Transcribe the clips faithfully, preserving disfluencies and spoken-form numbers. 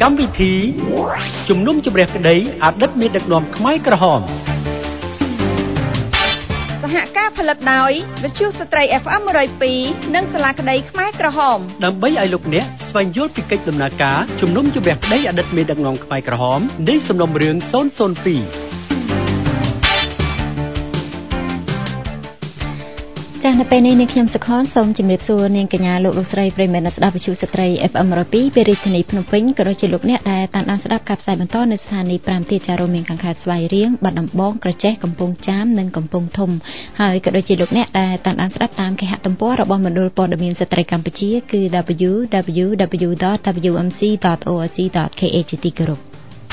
កម្មវិធីជំនុំជម្រះក្តីអតីតមេដឹកនាំខ្មែរក្រហមសហការផលិតដោយវិទ្យុស្ត្រី เอฟ เอ็ม one oh two និងសាលាក្តីខ្មែរក្រហមដើម្បីឲ្យលោកអ្នកស្វែងយល់ពីកិច្ចដំណើរការជំនុំជម្រះក្តីអតីតមេដឹកនាំខ្មែរក្រហមនៃសំណុំរឿងゼロゼロtwo ចាស់នៅពេលនេះនាងខ្ញុំសុខនសូមជម្រាបសួរនាងកញ្ញាលោកលោកស្រីប្រិយមិត្តស្ដាប់វិទ្យុស្ត្រី เอฟ เอ็ม one oh two ពីរាជធានីភ្នំពេញក៏ដូចជាលោកអ្នកដែលតាមដានស្ដាប់ការផ្សាយបន្តនៅស្ថានីយ៍fiveទៀតចារមានខាងខេត្តស្វាយរៀងបាត់ដំបងក្រចេះកំពង់ចាមនិងកំពង់ធំហើយក៏ដូចជាលោកអ្នកដែលតាមដានស្ដាប់តាមគេហទំព័ររបស់មណ្ឌលព័ត៌មានស្ត្រីកម្ពុជាគឺ double-u double-u double-u dot w m c dot org dot k h ជាទីគោរព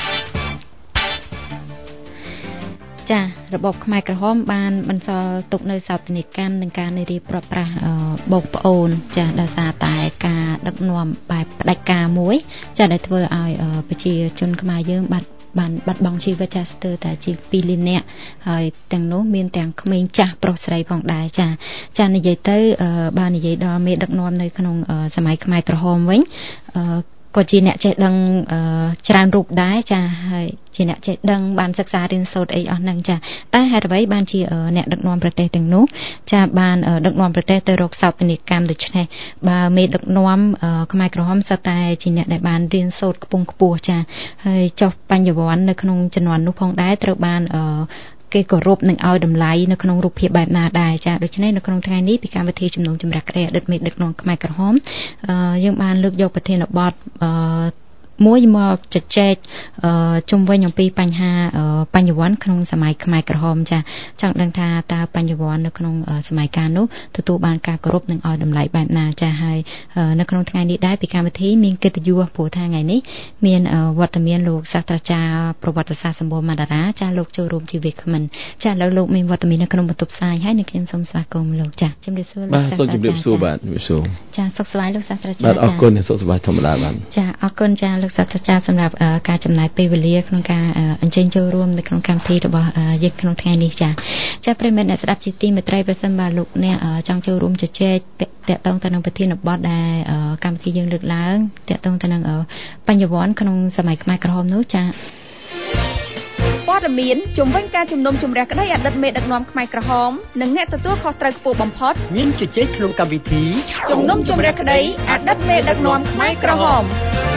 ចារបបខ្មែរក្រហមបានបន្សល់ទុកនៅសោកនាដកម្មនិងការនិរាយព្រាត់ប្រាសបងប្អូនចាដោយសារតែការដឹកនាំបែបផ្ដាច់ការមួយចាដែលធ្វើឲ្យប្រជាជនខ្មែរយើងបាត់បានបាត់បង់ជីវិតចាស់ស្ទើរតែជាtwoលាននាក់ហើយទាំងនោះមានទាំងក្មេងចាស់ប្រុសស្រីផងដែរចាចានិយាយទៅបាននិយាយដល់មេដឹកនាំនៅក្នុងសម័យខ្មែរក្រហមវិញក៏ជាអ្នកចេះដឹងច្រើនរូបដែរចាហើយជាអ្នកចេះដឹងបានសិក្សារៀនសូត្រអីអស់ហ្នឹងចាតែហេតុអ្វីបានជាអ្នកដឹកនាំប្រទេសទាំងនោះចាបានដឹកនាំប្រទេសទៅរកសោកនាដកម្មដូច្នេះបើមេដឹកនាំខ្មែរក្រហមសុទ្ធតែជាអ្នកដែលបានរៀនសូត្រខ្ពង់ខ្ពស់ចាហើយចុះបញ្ញវន្តនៅក្នុងជំនាន់នោះផងដែរត្រូវបានគេគោរពនឹងឲ្យតម្លៃនៅក្នុងរូបភាពបែបណាដែរចាដូច្នេះនៅក្នុងថ្ងៃនេះពីកម្មវិធីជំនុំជម្រះក្តីអតីតមេដឹកនាំខ្មែរក្រហមយើងបានលើកយកប្រធានបទមួយមកជជែកជុំវិញអំពីបញ្ហាបញ្ញវន្តក្នុងសម័យខ្មែរក្រហមចាចង់ដឹងថាតើបញ្ញវន្តនៅក្នុងសម័យកាលនោះទទួលបានការគោរពនិងឲ្យតម្លៃបែបណាចាហើយនៅក្នុងថ្ងៃនេះដែរពីកម្មវិធីមានកិត្តិយសព្រោះថាថ្ងៃនេះមានវត្តមានលោកសាស្ត្រាចារ្យប្រវត្តិសាស្ត្រសម្បូរមន្តរាចាលោកចូលរួមជាវាគ្មិនចាឥឡូវលោកមានវត្តមាននៅក្នុងបន្ទប់ផ្សាយហើយនឹងខ្ញុំសូមស្វាគមន៍លោកចាជំរាបសួរលោកសាស្ត្រាចារ្យបាទសូមជំរាបសួរបាទជំរាបសួរចាសុខសប្បាយលោកសាស្ត្រាចារ្យបាទអរគុណសុខសប្បាយធម្មតាបាទចាអរគុណចាលោកសាស្ត្រាចារ្យសម្រាប់ការចំណាយពេលវេលាក្នុងការអញ្ជើញចូលរួមនៅក្នុងកម្មវិធីរបស់យើងក្នុងថ្ងៃនេះចាចាប្រិយមិត្តអ្នកស្ដាប់ជាទីមេត្រីប្រសិនបើលោកអ្នកចង់ចូលរួមជជែកតាក់ទងទៅនឹងប្រធានបទដែលកម្មវិធីយើងលើកឡើងតាក់ទងទៅនឹងបញ្ញវន្តក្នុងសម័យខ្មែរក្រហមនោះចាព័ត៌មានជំវិញការជំនុំជម្រះក្តីអតីតមេដឹកនាំខ្មែរក្រហមនិងអ្នកទទួលខុសត្រូវខ្ពស់បំផុតមានជជែកក្នុងកម្មវិធីជំនុំជម្រះក្តីអតីតមេដឹកនាំខ្មែរក្រហម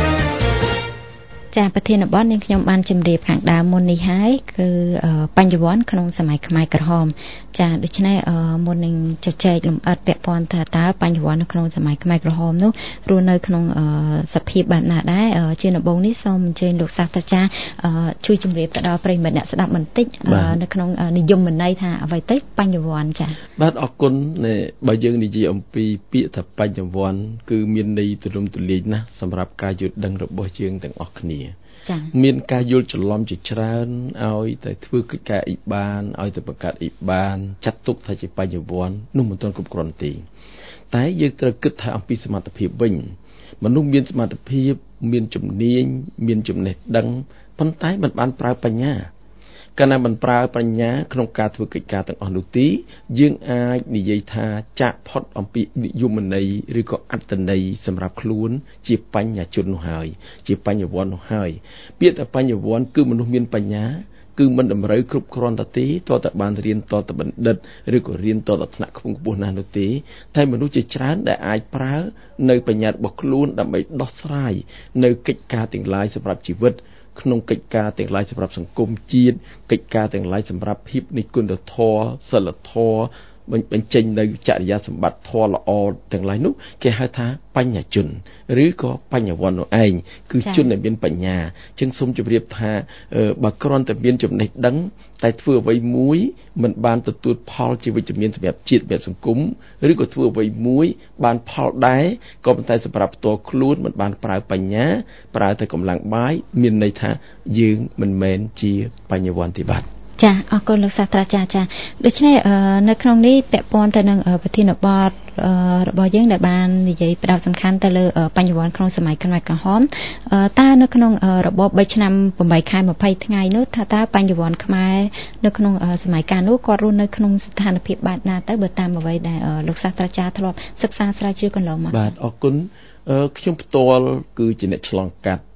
ចាប្រធានបទនេះខ្ញុំបានជម្រាបខាងដើមមុននេះហើយគឺបញ្ញវន្តក្នុងសម័យខ្មែរក្រហមចាដូច្នេះមុននឹងជជែកលម្អិតពាក់ព័ន្ធថាតើបញ្ញវន្តនៅក្នុងសម័យខ្មែរក្រហមនោះរស់នៅក្នុងសភាពបែបណាដែរជាដំបូងនេះសូមអញ្ជើញលោកសាស្ត្រាចារ្យជួយជម្រាបទៅដល់ប្រិយមិត្តអ្នកស្ដាប់បន្តិចនៅក្នុងនិយមន័យថាអ្វីទៅបញ្ញវន្តចាបាទអរគុណបើយើងនិយាយអំពីពាក្យថាបញ្ញវន្តគឺមានន័យទូលំទូលាយណាស់សម្រាប់ការយល់ដឹងរបស់យើងទាំងអស់គ្នាមានការយល់ច្រឡំជាច្រើនឲ្យតែធ្វើកិច្ចការអ៊ីបានឲ្យតែបង្កើតអ៊ីបានចាត់ទុកថាជាបញ្ញវន្តនោះមិនទាន់គ្រប់គ្រាន់ទេតែយើងត្រូវគិតថាអំពីសមត្ថភាពវិញមនុស្សមានសមត្ថភាពមានជំនាញមានចំណេះដឹងប៉ុន្តែមិនបានប្រើបញ្ញាកាលណាមិនប្រើបញ្ញាក្នុងការធ្វើកិច្ចការទាំងអស់នោះទេយើងអាចនិយាយថាចាក់ផុតអំពីនិយមន័យឬក៏អត្តន័យសម្រាប់ខ្លួនជាបញ្ញាជននោះហើយជាបញ្ញវន្តនោះហើយពាក្យថាបញ្ញវន្តគឺមនុស្សមានបញ្ញាគឺមិនតម្រូវគ្រប់គ្រាន់តែទេតើតើបានរៀនតទៅបណ្ឌិតឬក៏រៀនតទៅថ្នាក់ខ្ពង់ខ្ពស់ណាស់នោះទេតែមនុស្សជាច្រើនដែលអាចប្រើនៅបញ្ញារបស់ខ្លួនដើម្បីដោះស្រាយនៅកិច្ចការទាំងឡាយសម្រាប់ជីវិតក្នុងកិច្ចការទាំងឡាយសម្រាប់សង្គមជាតិកិច្ចការទាំងឡាយសម្រាប់ភាពនិគុណធម៌សិលធម៌បញ្ចេញនៅចរិយាសម្បត្តិធម៌ល្អទាំងឡាយនោះគេហៅថាបញ្ញាជនឬក៏បញ្ញវន្តនោះឯងគឺជនដែលមានបញ្ញាចឹងសូមជម្រាបថាបើគ្រាន់តែមានចំណេះដឹងតែធ្វើអ្វីមួយមិនបានទទួលផលជាវិជ្ជមានសម្រាប់ជាតិសម្រាប់សង្គមឬក៏ធ្វើអ្វីមួយបានផលដែរក៏ប៉ុន្តែសម្រាប់ផ្ទាល់ខ្លួនមិនបានប្រើបញ្ញាប្រើតែកម្លាំងបាយមានន័យថាយើងមិនមែនជាបញ្ញវន្តទេបាទចាអរគុណលោកសាស្ត្រាចារ្យចាដូច្នេះនៅក្នុងនេះពាក់ព័ន្ធទៅនឹងប្រធានបទរបស់យើងដែលបាននិយាយផ្ដោតសំខាន់ទៅលើបញ្ញវន្តក្នុងសម័យខ្មែរក្រហមតើនៅក្នុងរបប3ឆ្នាំ8ខែ20ថ្ងៃនោះថាតើបញ្ញវន្តខ្មែរនៅក្នុងសម័យកាលនោះគាត់រស់នៅក្នុងស្ថានភាពបែបណាទៅបើតាមអ្វីដែលលោកសាស្ត្រាចារ្យធ្លាប់សិក្សាស្រាវជ្រាវកន្លងមកបាទអរគុណខ្ញុំផ្ទាល់គឺជាអ្នកឆ្លងកាត់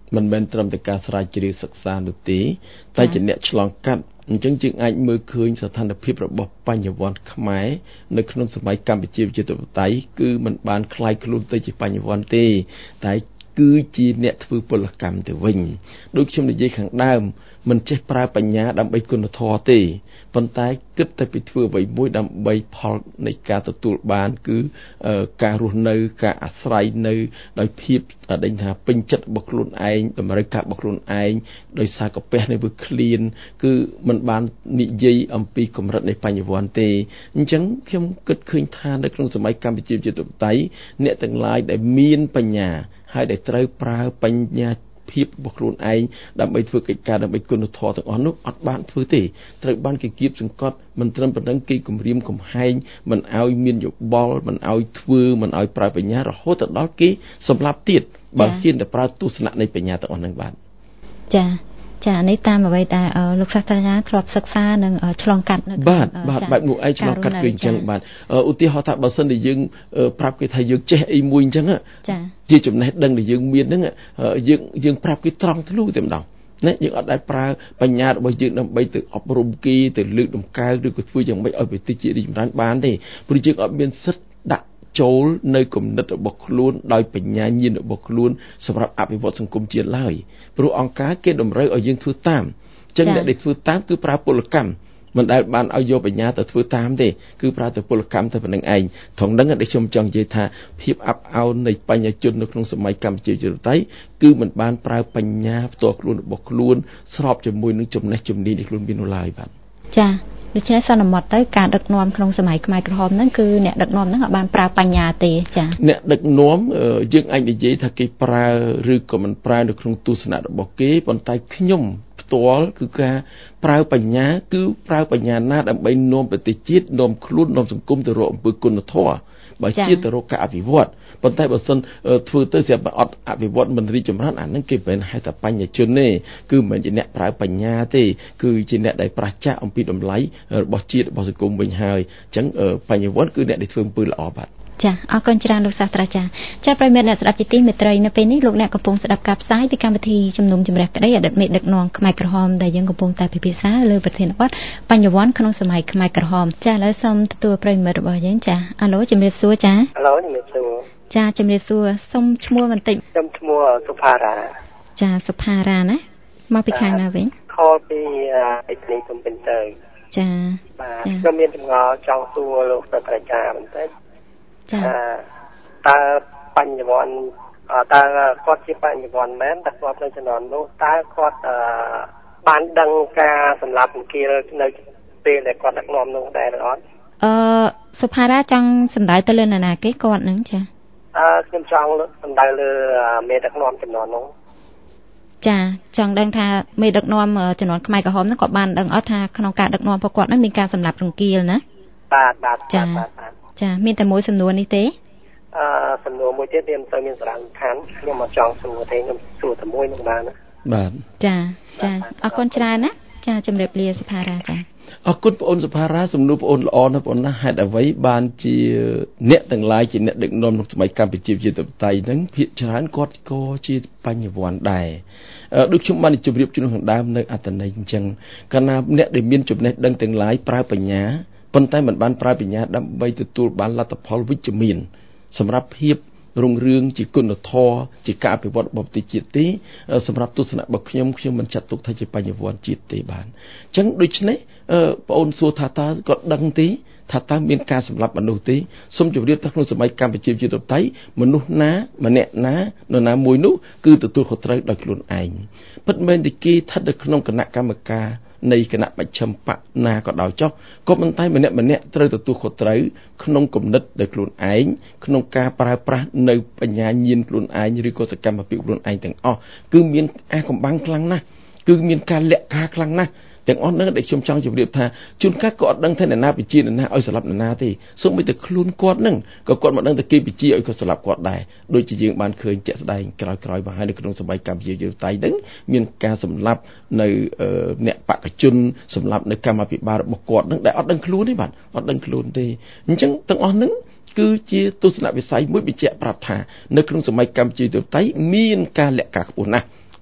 មិនមែនត្រឹមតែការស្រាវជ្រាវសិក្សានោះទេតែជាអ្នកឆ្លងកាត់អញ្ចឹងយើងអាចមើលឃើញស្ថានភាពរបស់បញ្ញវន្តខ្មែរនៅក្នុងសម័យកម្ពុជាប្រជាធិបតេយ្យគឺមិនបានคล้ายខ្លួនទៅជាបញ្ញវន្តទេតែគឺជាអ្នកធ្វើពលកម្មទៅវិញដូចខ្ញុំនិយាយខាងដើមមិនចេះប្រើបញ្ញាដើម្បីគុណធម៌ទេប៉ុន្តែគិតតែពីធ្វើអ្វីមួយដើម្បីផលនៃការទទួលបានគឺការរស់នៅការអាស្រ័យនៅដោយភាពដេញថាពេញចិត្តរបស់ខ្លួនឯងតម្រូវការរបស់ខ្លួនឯងដោយសារកាពះនៃវាឃ្លានគឺមិនបាននិយាយអំពីកម្រិតនៃបញ្ញវន្តទេអញ្ចឹងខ្ញុំគិតឃើញថានៅក្នុងសម័យកម្ពុជាប្រជាធិបតេយ្យអ្នកទាំងឡាយដែលមានបញ្ញាហើយដែលត្រូវប្រើបញ្ញាភាពរបស់ខ្លួនឯងដើម្បីធ្វើកិច្ចការដើម្បីគុណធម៌ទាំងអស់នោះអត់បានធ្វើទេត្រូវបានគេគៀបសង្កត់មិនត្រឹមប៉ុណ្ណឹងគេគំរាមកំហែងមិនឲ្យមានយោបល់មិនឲ្យធ្វើមិនឲ្យប្រើបញ្ញារហូតដល់គេសម្លាប់ទៀតបើហ៊ានតែប្រើទស្សនៈនៃបញ្ញាទាំងអស់ហ្នឹងបាទចាចានេះតាមអ្វីដែលលោកសាស្ត្រាចារ្យធ្លាប់សិក្សានិងឆ្លងកាត់នៅបាទបាទបែបនោះឯងឆ្លងកាត់គឺអញ្ចឹងបាទឧទាហរណ៍ថាបើសិនជាយើងប្រាប់គេថាយើងចេះអីមួយអញ្ចឹងចាជាចំណេះដឹងដែលយើងមានហ្នឹងយើងយើងប្រាប់គេត្រង់ធ្លុតែម្ដងណាយើងអត់ដែលប្រើបញ្ញារបស់យើងដើម្បីទៅអប់រំគេទៅលើកតម្កើងឬក៏ធ្វើយ៉ាងម៉េចឲ្យប្រទេសជាតិរីកចម្រើនបានទេព្រោះយើងអត់មានសិទ្ធិដាក់ចូលនៅគំនិតរបស់ខ្លួនដោយបញ្ញាញាណរបស់ខ្លួនសម្រាប់អភិវឌ្ឍសង្គមជាតិឡើយព្រោះអង្គការគេតម្រូវឲ្យយើងធ្វើតាមអញ្ចឹងអ្នកដែលធ្វើតាមគឺប្រើពលកម្មមិនដែលបានឲ្យយកបញ្ញាទៅធ្វើតាមទេគឺប្រើតែពលកម្មទៅប៉ុណ្្នឹងឯងត្រង់ហ្នឹងដែលខ្ញុំចង់និយាយថាភាពអាប់អោននៃបញ្ញជននៅក្នុងសម័យកម្ពុជាប្រជាធិបតេយ្យគឺមិនបានប្រើបញ្ញាផ្ទាល់ខ្លួនរបស់ខ្លួនស្របជាមួយនឹងចំណេះជំនាញដែលខ្លួនមាននោះឡើយបាទចាដូច្នេះសន្មត់ទៅការដឹកនាំក្នុងសម័យខ្មែរក្រហមហ្នឹងគឺអ្នកដឹកនាំហ្នឹងអត់បានប្រើបញ្ញាទេចាអ្នកដឹកនាំយើងអាចនិយាយថាគេប្រើឬក៏មិនប្រើនៅក្នុងទស្សនៈរបស់គេប៉ុន្តែខ្ញុំផ្ទាល់គឺការប្រើបញ្ញាគឺប្រើបញ្ញាណាដើម្បីនាំប្រទេសជាតិនាំខ្លួននាំសង្គមទៅរកអំពើគុណធម៌បើជាទៅរកការអភិវឌ្ឍប៉ុន្តែបើសិនធ្វើទៅស្រាប់តែអត់អភិវឌ្ឍមិនរីកចម្រើនអាហ្នឹងគេមិនហៅថាបញ្ញជនទេគឺមិនមែនជាអ្នកប្រើបញ្ញាទេគឺជាអ្នកដែលប្រាជ្ញាអំពីតម្លៃរបស់ជាតិរបស់សង្គមវិញហើយអញ្ចឹងបញ្ញវន្តគឺអ្នកដែលធ្វើអំពើល្អបាទចាអរគុណច្រើនលោកសាស្ត្រាចារ្យចាប្រិយមិត្តអ្នកស្ដាប់ជាទីមេត្រីនៅពេលនេះលោកអ្នកកំពុងស្ដាប់ការផ្សាយពីកម្មវិធីជំនុំជម្រះក្តីអតីតមេដឹកនាំខ្មែរក្រហមដែលយើងកំពុងតែពិភាក្សាលើប្រធានបទបញ្ញវន្តក្នុងសម័យខ្មែរក្រហមចាឥឡូវសូមទទួលប្រិយមិត្តរបស់យើងចាអាឡូជំរាបសួរចាអាឡូជំរាបសួរចាជំរាបសួរសូមឈ្មោះបន្តិចខ្ញុំឈ្មោះសុផារ៉ាចាសុផារ៉ាណាមកពីខាងណាវិញខលពីអេកនីកំពិនទៅចាបាទខ្ញុំមានចម្ងល់ចង់សួរលោកសាស្ត្រាចារ្យបន្តិចចាតើបញ្ញវន្តតើគាត់ជាបញ្ញវន្តមែនតែគាត់នៅជំនាន់នោះតើគាត់បានដឹងការសម្លាប់អង្គារនៅពេលដែលគាត់ដឹកនាំនោះដែរឬអត់អឺសុផារ៉ាចង់សម្ដៅទៅលើនរណាគេគាត់ហ្នឹងចាអឺខ្ញុំចង់សម្ដៅលើមេដឹកនាំជំនាន់នោះចាចង់ដឹងថាមេដឹកនាំជំនាន់ខ្មែរក្រហមហ្នឹងគាត់បានដឹងអត់ថាក្នុងការដឹកនាំរបស់គាត់ហ្នឹងមានការសម្លាប់រង្គាលណាបាទបាទចាចាមានតែមួយសំណួរនេះទេអឺសំណួរមួយទៀតវាមិនទៅមានសារៈសំខាន់ខ្ញុំមកចង់សួរទេខ្ញុំសួរតែមួយនឹងបានណាបាទចាចាអរគុណច្រើនណាចាជម្រាបលាសុផារ៉ាចាអរគុណបងអូនសុផារ៉ាសំណួរបងអូនល្អណាស់បងអូនណាហេតុអ្វីបានជាអ្នកទាំងឡាយជាអ្នកដឹកនាំក្នុងសម័យកម្ពុជាប្រជាធិបតេយ្យហ្នឹងភាគច្រើនគាត់ក៏ជាបញ្ញវន្តដែរដូចខ្ញុំបានជម្រាបជូនខាងដើមនៅអត្ថន័យអញ្ចឹងកាលណាអ្នកដែលមានចំណេះដឹងទាំងឡាយប្រើបញ្ញាប៉ុន្តែមិនបានប្រើបញ្ញាដើម្បីទទួលបានលទ្ធផលវិជ្ជមានសម្រាប់ភាពរុងរឿងជាគុណធម៌ជាការអភិវឌ្ឍរបស់ប្រទេសជាតិទេសម្រាប់ទស្សនៈរបស់ខ្ញុំខ្ញុំមិនចាត់ទុកថាជាបញ្ញវន្តជាតិទេបានអញ្ចឹងដូច្នេះបងអូនសួរថាតើគាត់ដឹងទេថាតើមានការសម្លាប់មនុស្សទេសូមជម្រាបថាក្នុងសម័យកម្ពុជាប្រជាធិបតេយ្យមនុស្សណាម្នាក់ណានរណាមួយនោះគឺទទួលខុសត្រូវដោយខ្លួនឯងពិតមែនតែគេស្ថិតនៅក្នុងគណៈកម្មការនៃគណៈបច្ឆិមបកណាក៏ដោយចុះក៏ប៉ុន្តែម្នាក់ម្នាក់ត្រូវទទួលខុសត្រូវក្នុងគំនិតដោយខ្លួនឯងក្នុងការប្រើប្រាស់នៅបញ្ញាញាណខ្លួនឯងឬក៏សកម្មភាពខ្លួនឯងទាំងអស់គឺមានអាកំបាំងខ្លាំងណាស់គឺមានការលាក់ការខ្លាំងណាស់ទាំងអស់ហ្នឹងដែលខ្ញុំចង់ជម្រាបថាជួនកាលក៏អត់ដឹងថាអ្នកណាបជាអ្នកណាឲ្យស្លាប់អ្នកណាទេសូម្បីតែខ្លួនគាត់ហ្នឹងក៏គាត់មិនដឹងថាគេបជាឲ្យគាត់ស្លាប់គាត់ដែរដូចជាយើងបានឃើញជាក់ស្ដែងក្រោយៗមកហើយនៅក្នុងសម័យកម្ពុជាយើងតៃហ្នឹងមានការសម្លាប់នៅអ្នកបកជនសម្លាប់នៅកម្មាភិបាលរបស់គាត់ហ្នឹងដែលអត់ដឹងខ្លួនទេបាទអត់ដឹងខ្លួនទេអញ្ចឹងទាំងអស់ហ្នឹងគឺជាទស្សនវិស័យមួយបញ្ជាក់ប្រាប់ថានៅក្នុងសម័យកម្ពុជាទៅតៃមានការលាក់ការខ្ពស់ណាស់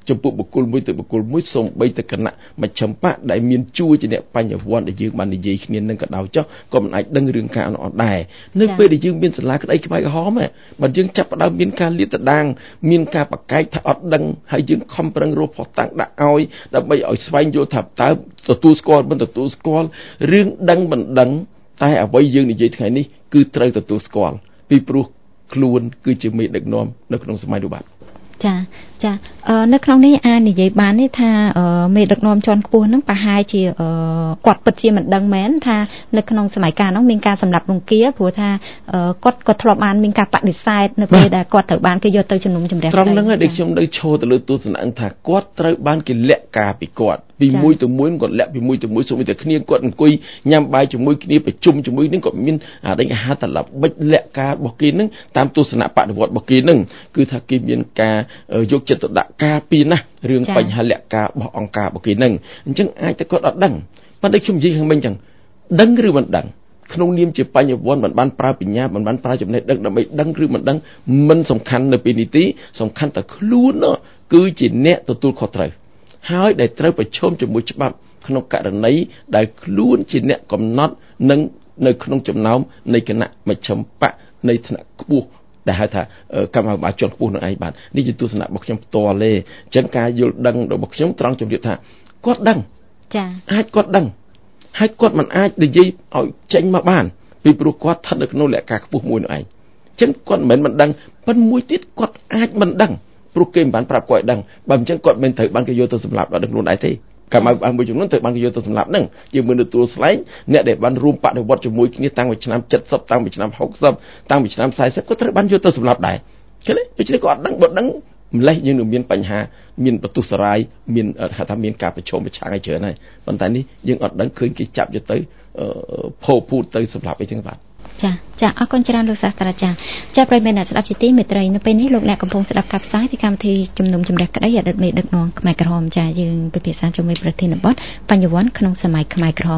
ចំពោះបុគ្គលមួយទៅបុគ្គលមួយសូម្បីតែគណៈមជ្ឈិមបកដែលមានជួរជាអ្នកបញ្ញវន្តដែលយើងបាននិយាយគ្នានឹងក៏ដោយចុះក៏មិនអាចដឹងរឿងការអត់ដែរនៅពេលដែលយើងមានសាលាក្តីខ្មែរក្រហមបើយើងចាប់ផ្ដើមមានការលាតត្រដាងមានការបកកែកថាអត់ដឹងហើយយើងខំប្រឹងរកផុសតាំងដាក់ឲ្យដើម្បីឲ្យស្វែងយល់ថាតើទទួលស្គាល់មិនទទួលស្គាល់រឿងដឹងមិនដឹងតែអ្វីយើងនិយាយថ្ងៃនេះគឺត្រូវទទួលស្គាល់ពីព្រោះខ្លួនគឺជាមេដឹកនាំនៅក្នុងសម័យនោះបាទចាចានៅក្នុងនេះអានិយាយបាននេះថាមេដឹកនាំជាន់ខ្ពស់ហ្នឹងប្រហែលជាគាត់ពិតជាមិនដឹងមែនថានៅក្នុងសម័យកាលនោះមានការសម្លាប់រង្គាលព្រោះថាគាត់គាត់ធ្លាប់បានមានការបដិសេធនៅពេលដែលគាត់ត្រូវបានគេយកទៅជំនុំជម្រះត្រង់ហ្នឹងហើយដែលខ្ញុំនៅឈរទៅលើទស្សនៈថាគាត់ត្រូវបានគេលាក់ការពីគាត់ពីមួយទៅមួយគាត់លាក់ពីមួយទៅមួយសូម្បីតែគ្នាគាត់អង្គុយញ៉ាំបាយជាមួយគ្នាប្រជុំជាមួយនឹងគាត់មានអាដេញអាហារតឡបិចលាក់ការរបស់គេនឹងតាមទស្សនៈបដិវត្តរបស់គេនឹងគឺថាគេមានការយកចិត្តទុកដាក់ការពីណារឿងបញ្ហាលាក់ការរបស់អង្គការរបស់គេនឹងអញ្ចឹងអាចតែគាត់អត់ដឹងប៉ុន្តែខ្ញុំនិយាយខាងមិញអញ្ចឹងដឹងឬមិនដឹងក្នុងនាមជាបញ្ញវន្តមិនបានប្រើបញ្ញាមិនបានប្រើចំណេះដឹងដើម្បីដឹងឬមិនដឹងមិនសំខាន់នៅពេលនេះទេសំខាន់តែខ្លួនគឺជាអ្នកទទួលខុសត្រូវហើយដែលត្រូវប្រឈមជាមួយច្បាប់ក្នុងករណីដែលខ្លួនជាអ្នកកំណត់នឹងនៅក្នុងចំណោមនៃគណៈមជ្ឈិមបកនៃថ្នាក់ខ្ពស់ដែលហៅថាកម្មាភិបាលជាន់ខ្ពស់នឹងឯងបាទនេះជាទស្សនៈរបស់ខ្ញុំផ្ទាល់ទេអញ្ចឹងការយល់ដឹងរបស់ខ្ញុំត្រង់ជម្រាបថាគាត់ដឹងចាអាចគាត់ដឹងហើយគាត់មិនអាចនិយាយឲ្យចេញមកបានពីព្រោះគាត់ស្ថិតនៅក្នុងលក្ខណៈខ្ពស់មួយនោះឯងអញ្ចឹងគាត់មិនមែនមិនដឹងប៉ុន្តែមួយទៀតគាត់អាចមិនដឹងព្រោះគេមិនបានប្រាប់គាត់ឲ្យដឹងបើមិនអញ្ចឹងគាត់មិនត្រូវបានគេយកទៅសម្លាប់ដល់ដឹងខ្លួនឯងទេកម្មាភិបាលមួយចំនួនត្រូវបានគេយកទៅសម្លាប់ហ្នឹងយើងមើលនៅទួលស្លែងអ្នកដែលបានរួមបដិវត្តជាមួយគ្នាតាំងពីឆ្នាំเจ็ดสิบតាំងពីឆ្នាំหกสิบតាំងពីឆ្នាំสี่สิบក៏ត្រូវបានយកទៅសម្លាប់ដែរឃើញទេដូច្នេះក៏អត់ដឹងបើដឹងម្លេះយើងនឹងមានបញ្ហាមានបន្ទុះសារាយមានហៅថាមានការប្រឈមប្រឆាំងឲ្យច្រើនហើយប៉ុន្តែនេះយើងអត់ដឹងឃើញគេចាប់យកទៅភោពូតទៅសម្លាប់អីចឹងបាទចាចាអរគុណច្រើនលោកសាស្ត្រាចារ្យចាប្រិយមិត្តអ្នកស្ដាប់ជាទីមេត្រីនៅពេលនេះលោកអ្នកកំពុងស្ដាប់ការផ្សាយពីកម្មវិធីជំនុំជម្រះក្តីអតីតមេដឹកនាំខ្មែរក្រហមចាយើងពិភាក្សាជាមួយប្រធានបទបញ្ញវន្តក្នុងសម័យខ្មែរក្រហម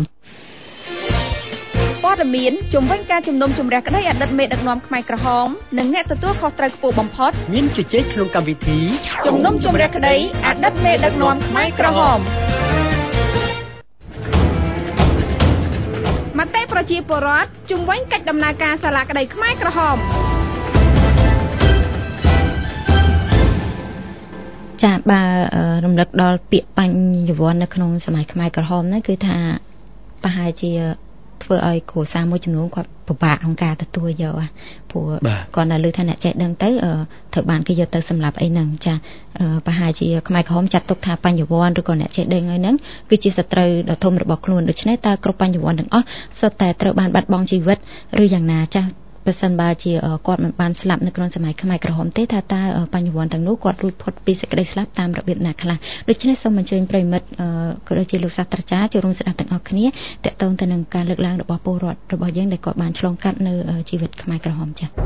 ព័ត៌មានជំវិញការជំនុំជម្រះក្តីអតីតមេដឹកនាំខ្មែរក្រហមនិងអ្នកទទួលខុសត្រូវខ្ពស់បំផុតមានជជែកក្នុងកម្មវិធីជំនុំជម្រះក្តីអតីតមេដឹកនាំខ្មែរក្រហមមតិប្រជាពលរដ្ឋជំវិញកិច្ចដំណើរការសាលាក្តីខ្មែរក្រហមចាបើរំលឹកដល់ពាក្យបញ្ញវន្តនៅក្នុងសម័យខ្មែរក្រហមហ្នឹងគឺថាប្រហែលជាធ្វើឲ្យគ្រួសារមួយចំនួនគាត់ពិបាកក្នុងការទទួលយកព្រោះគាត់នៅលើឋានៈចេះដឹងទៅត្រូវបានគេយកទៅសម្លាប់អីហ្នឹងចាប្រហែលជាខ្មែរក្រហមចាត់ទុកថាបញ្ញវន្តឬក៏អ្នកចេះដឹងហើយហ្នឹងគឺជាសត្រូវដ៏ធំរបស់ខ្លួនដូច្នេះតើគ្រប់បញ្ញវន្តទាំងអស់សុទ្ធតែត្រូវបានបាត់បង់ជីវិតឬយ៉ាងណាចាបើសិនបើជាគាត់មិនបានស្លាប់នៅក្នុងសម័យខ្មែរក្រហមទេថាតើបញ្ញវន្តទាំងនោះគាត់រួចផុតពីសេចក្តីស្លាប់តាមរបៀបណាខ្លះដូច្នេះសូមអញ្ជើញប្រិមិត្តក៏ដូចជាលោកសាស្ត្រាចារ្យចូលរួមស្ដាប់ទាំងអស់គ្នាតកតងទៅនឹងការលើកឡើងរបស់ពលរដ្ឋរបស់យើងដែលគាត់បានឆ្លងកាត់នៅជីវិតខ្មែរក្រហមចា៎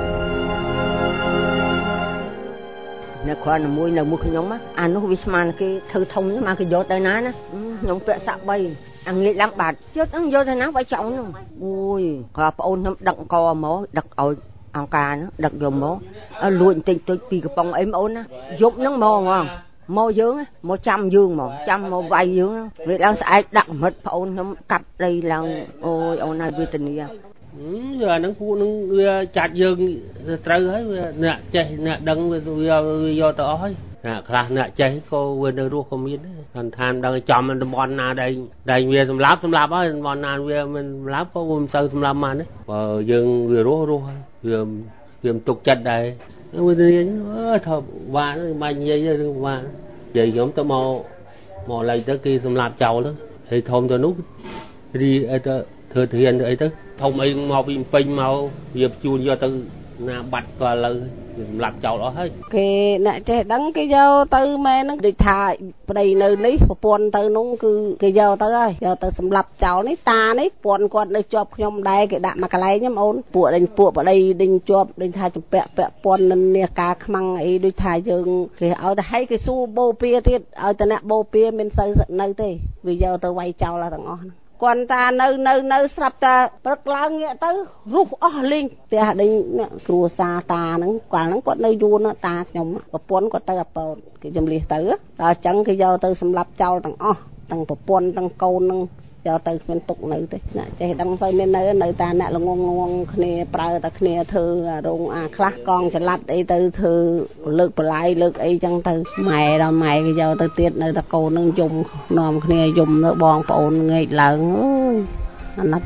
នៅគ្រាន់តែមួយនៅមុខខ្ញុំអានោះវាស្មានគេធ្វើធំមកគេយកទៅណាណាខ្ញុំពាក់សាក់បីអាងាយឡើងបាត់យកហ្នឹងយកទៅណាវាចង់ហ្នឹងអូយគាត់ប្អូនខ្ញុំដឹកកមកដឹកឲ្យអង្គការហ្នឹងដឹកយកមកលួចបន្តិចតិចពីកំប៉ុងអីបងអូនណាយប់ហ្នឹងមកហ្មងមកយើងមកចាំយើងមកចាំមកវាយយើងវាឡើងស្អែកដាក់មិត្តប្អូនខ្ញុំកាប់ដីឡើងអូយអូនណាវេទនាអាហ្នឹងពួកហ្នឹងវាចាត់យើងត្រូវហើយវាអ្នកចេះអ្នកដឹងវាយកទៅអស់ហើយណាខ្លះអ្នកចេះក៏វានៅរស់ក៏មានដែរឋានឋានដល់ចំតំបន់ណាដែលដែលវាសម្លាប់សម្លាប់ហើយតំបន់ណាវាមិនសម្លាប់ក៏មិនសូវសម្លាប់មកណាបើយើងវារស់រស់វាវាមិនទុកចិត្តដែរវានិយាយអើថាវ៉ាមិននិយាយរឿងវ៉ានិយាយខ្ញុំទៅមកមកឡៃទៅគេសម្លាប់ចោលទៅហើយធំទៅនោះរីអីទៅធ្វើធៀនទៅអីទៅធំអីមកពីពេញមកវាជួនយកទៅណាបាត់ក៏ឥឡូវសម្លាប់ចោលអស់ហើយគេអ្នកចេះដឹងគេយកទៅម៉ែហ្នឹងដូចថាប្តីនៅនេះប្រពន្ធទៅនោះគឺគេយកទៅហើយយកទៅសម្លាប់ចោលនេះតានេះប្រពន្ធគាត់នៅជាប់ខ្ញុំដែរគេដាក់មកកន្លែងហ្នឹងអូនពួកដេញពួកប្តីដេញជាប់ដេញថាចម្ពាក់ពាក់ព័ន្ធនឹងនាការខ្មាំងអីដូចថាយើងគេឲ្យទៅឲ្យគេសួរបូព៌ាទៀតឲ្យតអ្នកបូព៌ាមានសូវនៅទេវាយកទៅវាយចោលទាំងអស់គាត់ថានៅនៅនៅស្រាប់តែព្រឹកឡើងងាកទៅរុះអស់លេងផ្ទះដេញគ្រួសារតាហ្នឹងកាលហ្នឹងគាត់នៅយួនតាខ្ញុំប្រពន្ធគាត់ទៅអាប៉ោតគេចំលៀសទៅដល់អញ្ចឹងគេយកទៅសម្លាប់ចោលទាំងអស់ទាំងប្រពន្ធទាំងកូនហ្នឹងយកទៅគ្មានទុកនៅទេណាចេះដឹងទៅមាននៅនៅតាអ្នកល្ងងងងគ្នាប្រើតែគ្នាធ្វើរោងអាខ្លះកងចល័តអីទៅធ្វើលើកបលាយលើកអីចឹងទៅម៉ែដល់ម៉ែគេយកទៅទៀតនៅតែកូននឹងយំនាំគ្នាយំនៅបងប្អូនងែកឡើងអើយអាណិត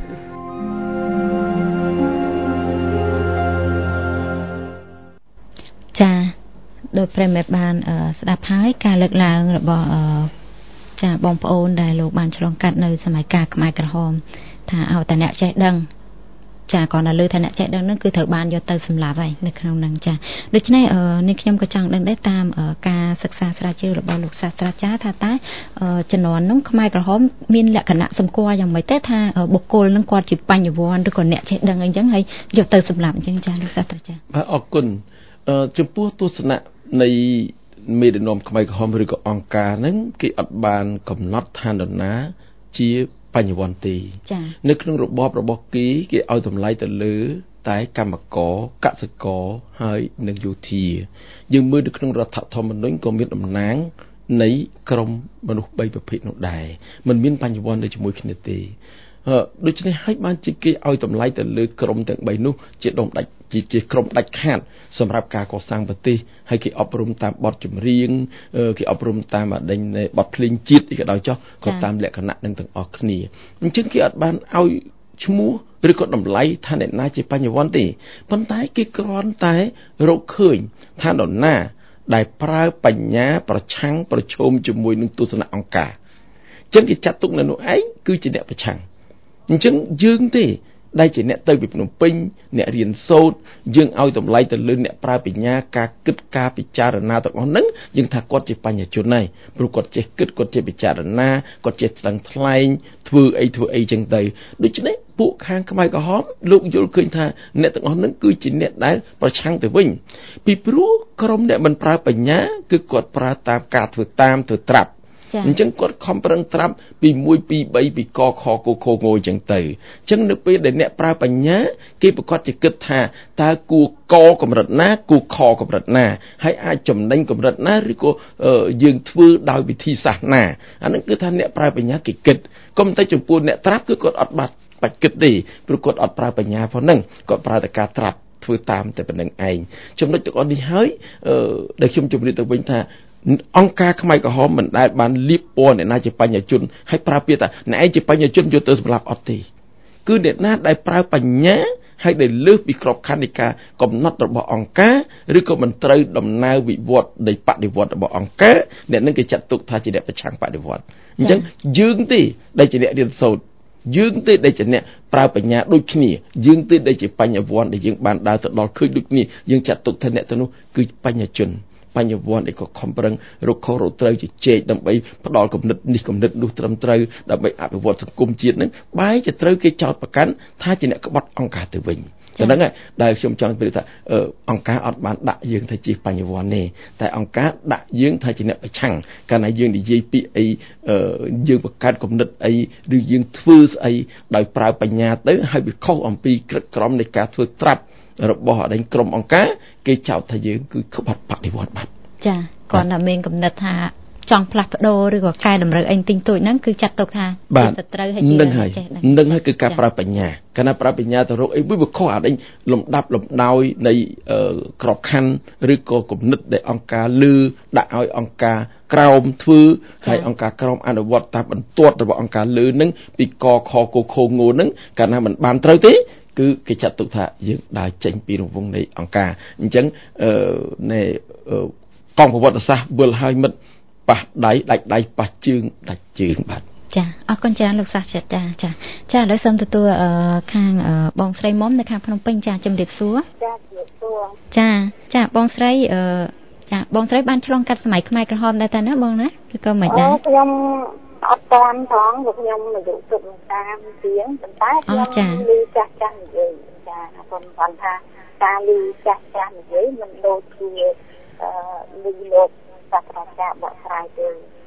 ចាដោយប្រិមិត្តបានស្ដាប់ហើយការលើកឡើងរបស់ចាបងប្អូនដែលលោកបានឆ្លងកាត់នៅសម័យកាលខ្មែរក្រហមថាឲ្យតែអ្នកចេះដឹងចាគាត់នៅលើថាអ្នកចេះដឹងហ្នឹងគឺត្រូវបានយកទៅសម្លាប់ហើយនៅក្នុងហ្នឹងចាដូច្នេះនេះខ្ញុំក៏ចង់ដឹងដែរតាមការសិក្សាស្រាវជ្រាវរបស់លោកសាស្ត្រាចារ្យថាតើជំនាន់ហ្នឹងខ្មែរក្រហមមានលក្ខណៈសម្គាល់យ៉ាងម៉េចទេថាបុគ្គលហ្នឹងគាត់ជាបញ្ញវន្តឬក៏អ្នកចេះដឹងអីចឹងហើយយកទៅសម្លាប់អញ្ចឹងចាលោកសាស្ត្រាចារ្យបាទអរគុណចំពោះទស្សនៈនៃមេដឹកនាំខ្មែរក្រហមឬក៏អង្គការហ្នឹងគេអត់បានកំណត់ឋាននរណាជាបញ្ញវន្តទេនៅក្នុងរបបរបស់គេគេឲ្យតម្លៃទៅលើតែកម្មករកសិករហើយនិងយោធាយើងមើលនៅក្នុងរដ្ឋធម្មនុញ្ញក៏មានតំណាងនៃក្រមមនុស្សបីប្រភេទនោះដែរមិនមានបញ្ញវន្តនៅជាមួយគ្នាទេដូច្នេះហើយបានជាគេឲ្យតម្លៃទៅលើក្រមទាំងបីនោះជាដុំដាច់ជាជាក្រមដាច់ខាតសម្រាប់ការកសាងប្រទេសហើយគេអប់រំតាមបទចម្រៀងគេអប់រំតាមអដិញនៃបទភ្លេងជាតិអីក៏ដោយចុះក៏តាមលក្ខណៈនឹងទាំងអស់គ្នាអញ្ចឹងគេអត់បានឲ្យឈ្មោះឬក៏តម្លៃថាអ្នកណាជាបញ្ញវន្តទេប៉ុន្តែគេគ្រាន់តែរកឃើញថានរណាដែលប្រើបញ្ញាប្រឆាំងប្រឈមជាមួយនឹងទស្សនៈអង្គការអញ្ចឹងគេចាត់ទុកនៅនោះឯងគឺជាអ្នកប្រឆាំងអញ្ចឹងយើងទេដែលជាអ្នកទៅពីភ្នំពេញអ្នករៀនសូត្រយើងឲ្យតម្លៃទៅលើអ្នកប្រើបញ្ញាការគិតការពិចារណាទាំងអស់ហ្នឹងយើងថាគាត់ជាបញ្ញជនហើយព្រោះគាត់ចេះគិតគាត់ចេះពិចារណាគាត់ចេះស្ដឹងថ្លែងធ្វើអីធ្វើអីចឹងទៅដូច្នេះពួកខាងខ្មែរក្រហមលោកយល់ឃើញថាអ្នកទាំងអស់ហ្នឹងគឺជាអ្នកដែលប្រឆាំងទៅវិញពីព្រោះក្រុមអ្នកមិនប្រើបញ្ញាគឺគាត់ប្រើតាមការធ្វើតាមធ្វើត្រាប់អញ្ចឹងគាត់ខំប្រឹងត្រាប់ពីមួយពីបីពីកខកខងអញ្ចឹងទៅអញ្ចឹងនៅពេលដែលអ្នកប្រើបញ្ញាគេប្រកាសជាគិតថាតើគួរកកម្រិតណាគួរខកម្រិតណាហើយអាចចំណេញកម្រិតណាឬក៏យើងធ្វើដោយវិធីសាស្ត្រណាអានឹងគឺថាអ្នកប្រើបញ្ញាគេគិតកុំតែចំពោះអ្នកត្រាប់គឺគាត់អត់បាត់បាច់គិតទេព្រោះគាត់អត់ប្រើបញ្ញាផងហ្នឹងគាត់ប្រើតែការត្រាប់ធ្វើតាមតែប៉ុណ្្នឹងឯងចំណុចទាំងអស់នេះហើយដែលខ្ញុំជម្រាបទៅវិញថាអង្គការខ្មែរក្រហមមិនដែលបានលៀបពណ៌អ្នកណាជាបញ្ញជនហើយប្រើពាក្យថាអ្នកឯងជាបញ្ញជនយកទៅសម្លាប់អត់ទេគឺអ្នកណាដែលប្រើបញ្ញាហើយដែលលើសពីក្របខ័ណ្ឌនៃការកំណត់របស់អង្គការឬក៏មិនត្រូវដំណើរវិវត្តនៃបដិវត្តរបស់អង្គការអ្នកនឹងគេចាត់ទុកថាជាអ្នកប្រឆាំងបដិវត្តអញ្ចឹងយើងទេដែលជាអ្នករៀនសូត្រយើងទេដែលជាអ្នកប្រើបញ្ញាដូចគ្នាយើងទេដែលជាបញ្ញវន្តដែលយើងបានដើរទៅដល់ឃើញដូចគ្នាយើងចាត់ទុកថាអ្នកទៅនោះគឺបញ្ញជនបញ្ញវន្តឯក៏ខំប្រឹងរកខុសរកត្រូវជជែកដើម្បីផ្ដល់គំនិតនេះគំនិតនោះត្រឹមត្រូវដើម្បីអភិវឌ្ឍសង្គមជាតិនឹងបែរជាត្រូវគេចោទប្រកាន់ថាជាអ្នកក្បត់អង្គការទៅវិញតែហ្នឹងហើយដែលខ្ញុំចង់និយាយថាអង្គការអត់បានដាក់យើងថាជាបញ្ញវន្តទេតែអង្គការដាក់យើងថាជាអ្នកប្រឆាំងកាលណាយើងនិយាយពីអីយើងបង្កើតគំនិតអីឬយើងធ្វើស្អីដោយប្រើបញ្ញាទៅហើយវាខុសអំពីក្រឹតក្រមនៃការធ្វើត្រាប់របស់អដែងក្រុមអង្គការគេចោទថាយើងគឺក្បត់បដិវត្តបាត់ចាគាត់តែមានគំនិតថាចង់ផ្លាស់ប្ដូរឬក៏កែតម្រូវអីទិញទូចហ្នឹងគឺចាត់ទុកថាជាសត្រូវហើយជានឹងហើយនឹងហើយគឺការប្រើបញ្ញាកាលណាប្រើបញ្ញាទៅរកអីវាខុសអដែងលំដាប់លំដោយនៃក្របខ័ណ្ឌឬក៏គំនិតដែលអង្គការលឺដាក់ឲ្យអង្គការក្រោមធ្វើហើយអង្គការក្រោមអនុវត្តតាមបន្ទាត់របស់អង្គការលឺហ្នឹងពីកខកខងហ្នឹងកាលណាមិនបានត្រូវទេគឺគេចាត់ទុកថាយើងដើរចេញពីរង្វង់នៃអង្គការអញ្ចឹងអឺនៃកងប្រវត្តិសាស្ត្រវិលឲ្យមិត្តប៉ះដៃដាច់ដៃប៉ះជើងដាច់ជើងបាទចាអរគុណច្រើនលោកសាស្ត្រាចារ្យចាចាឥឡូវសូមទទួលខាងបងស្រីមុំនៅខាងភ្នំពេញចាជំរាបសួរចាជំរាបសួរចាចាបងស្រីអឺចាបងស្រីបានឆ្លងកាត់សម័យខ្មែរក្រហមដែរតើណាបងណាឬក៏មិនដែរខ្ញុំអត់តាន់ផងព្រោះខ្ញុំអាយុទុកតាមជាងប៉ុន្តែខ្ញុំលឺចាស់ចាស់និយាយចាខ្ញុំគាត់ថាការលឺចាស់ចាស់និយាយមិនដូចជាអឺលឺលោកសាស្ត្រាចារ្យបកស្រាយទេ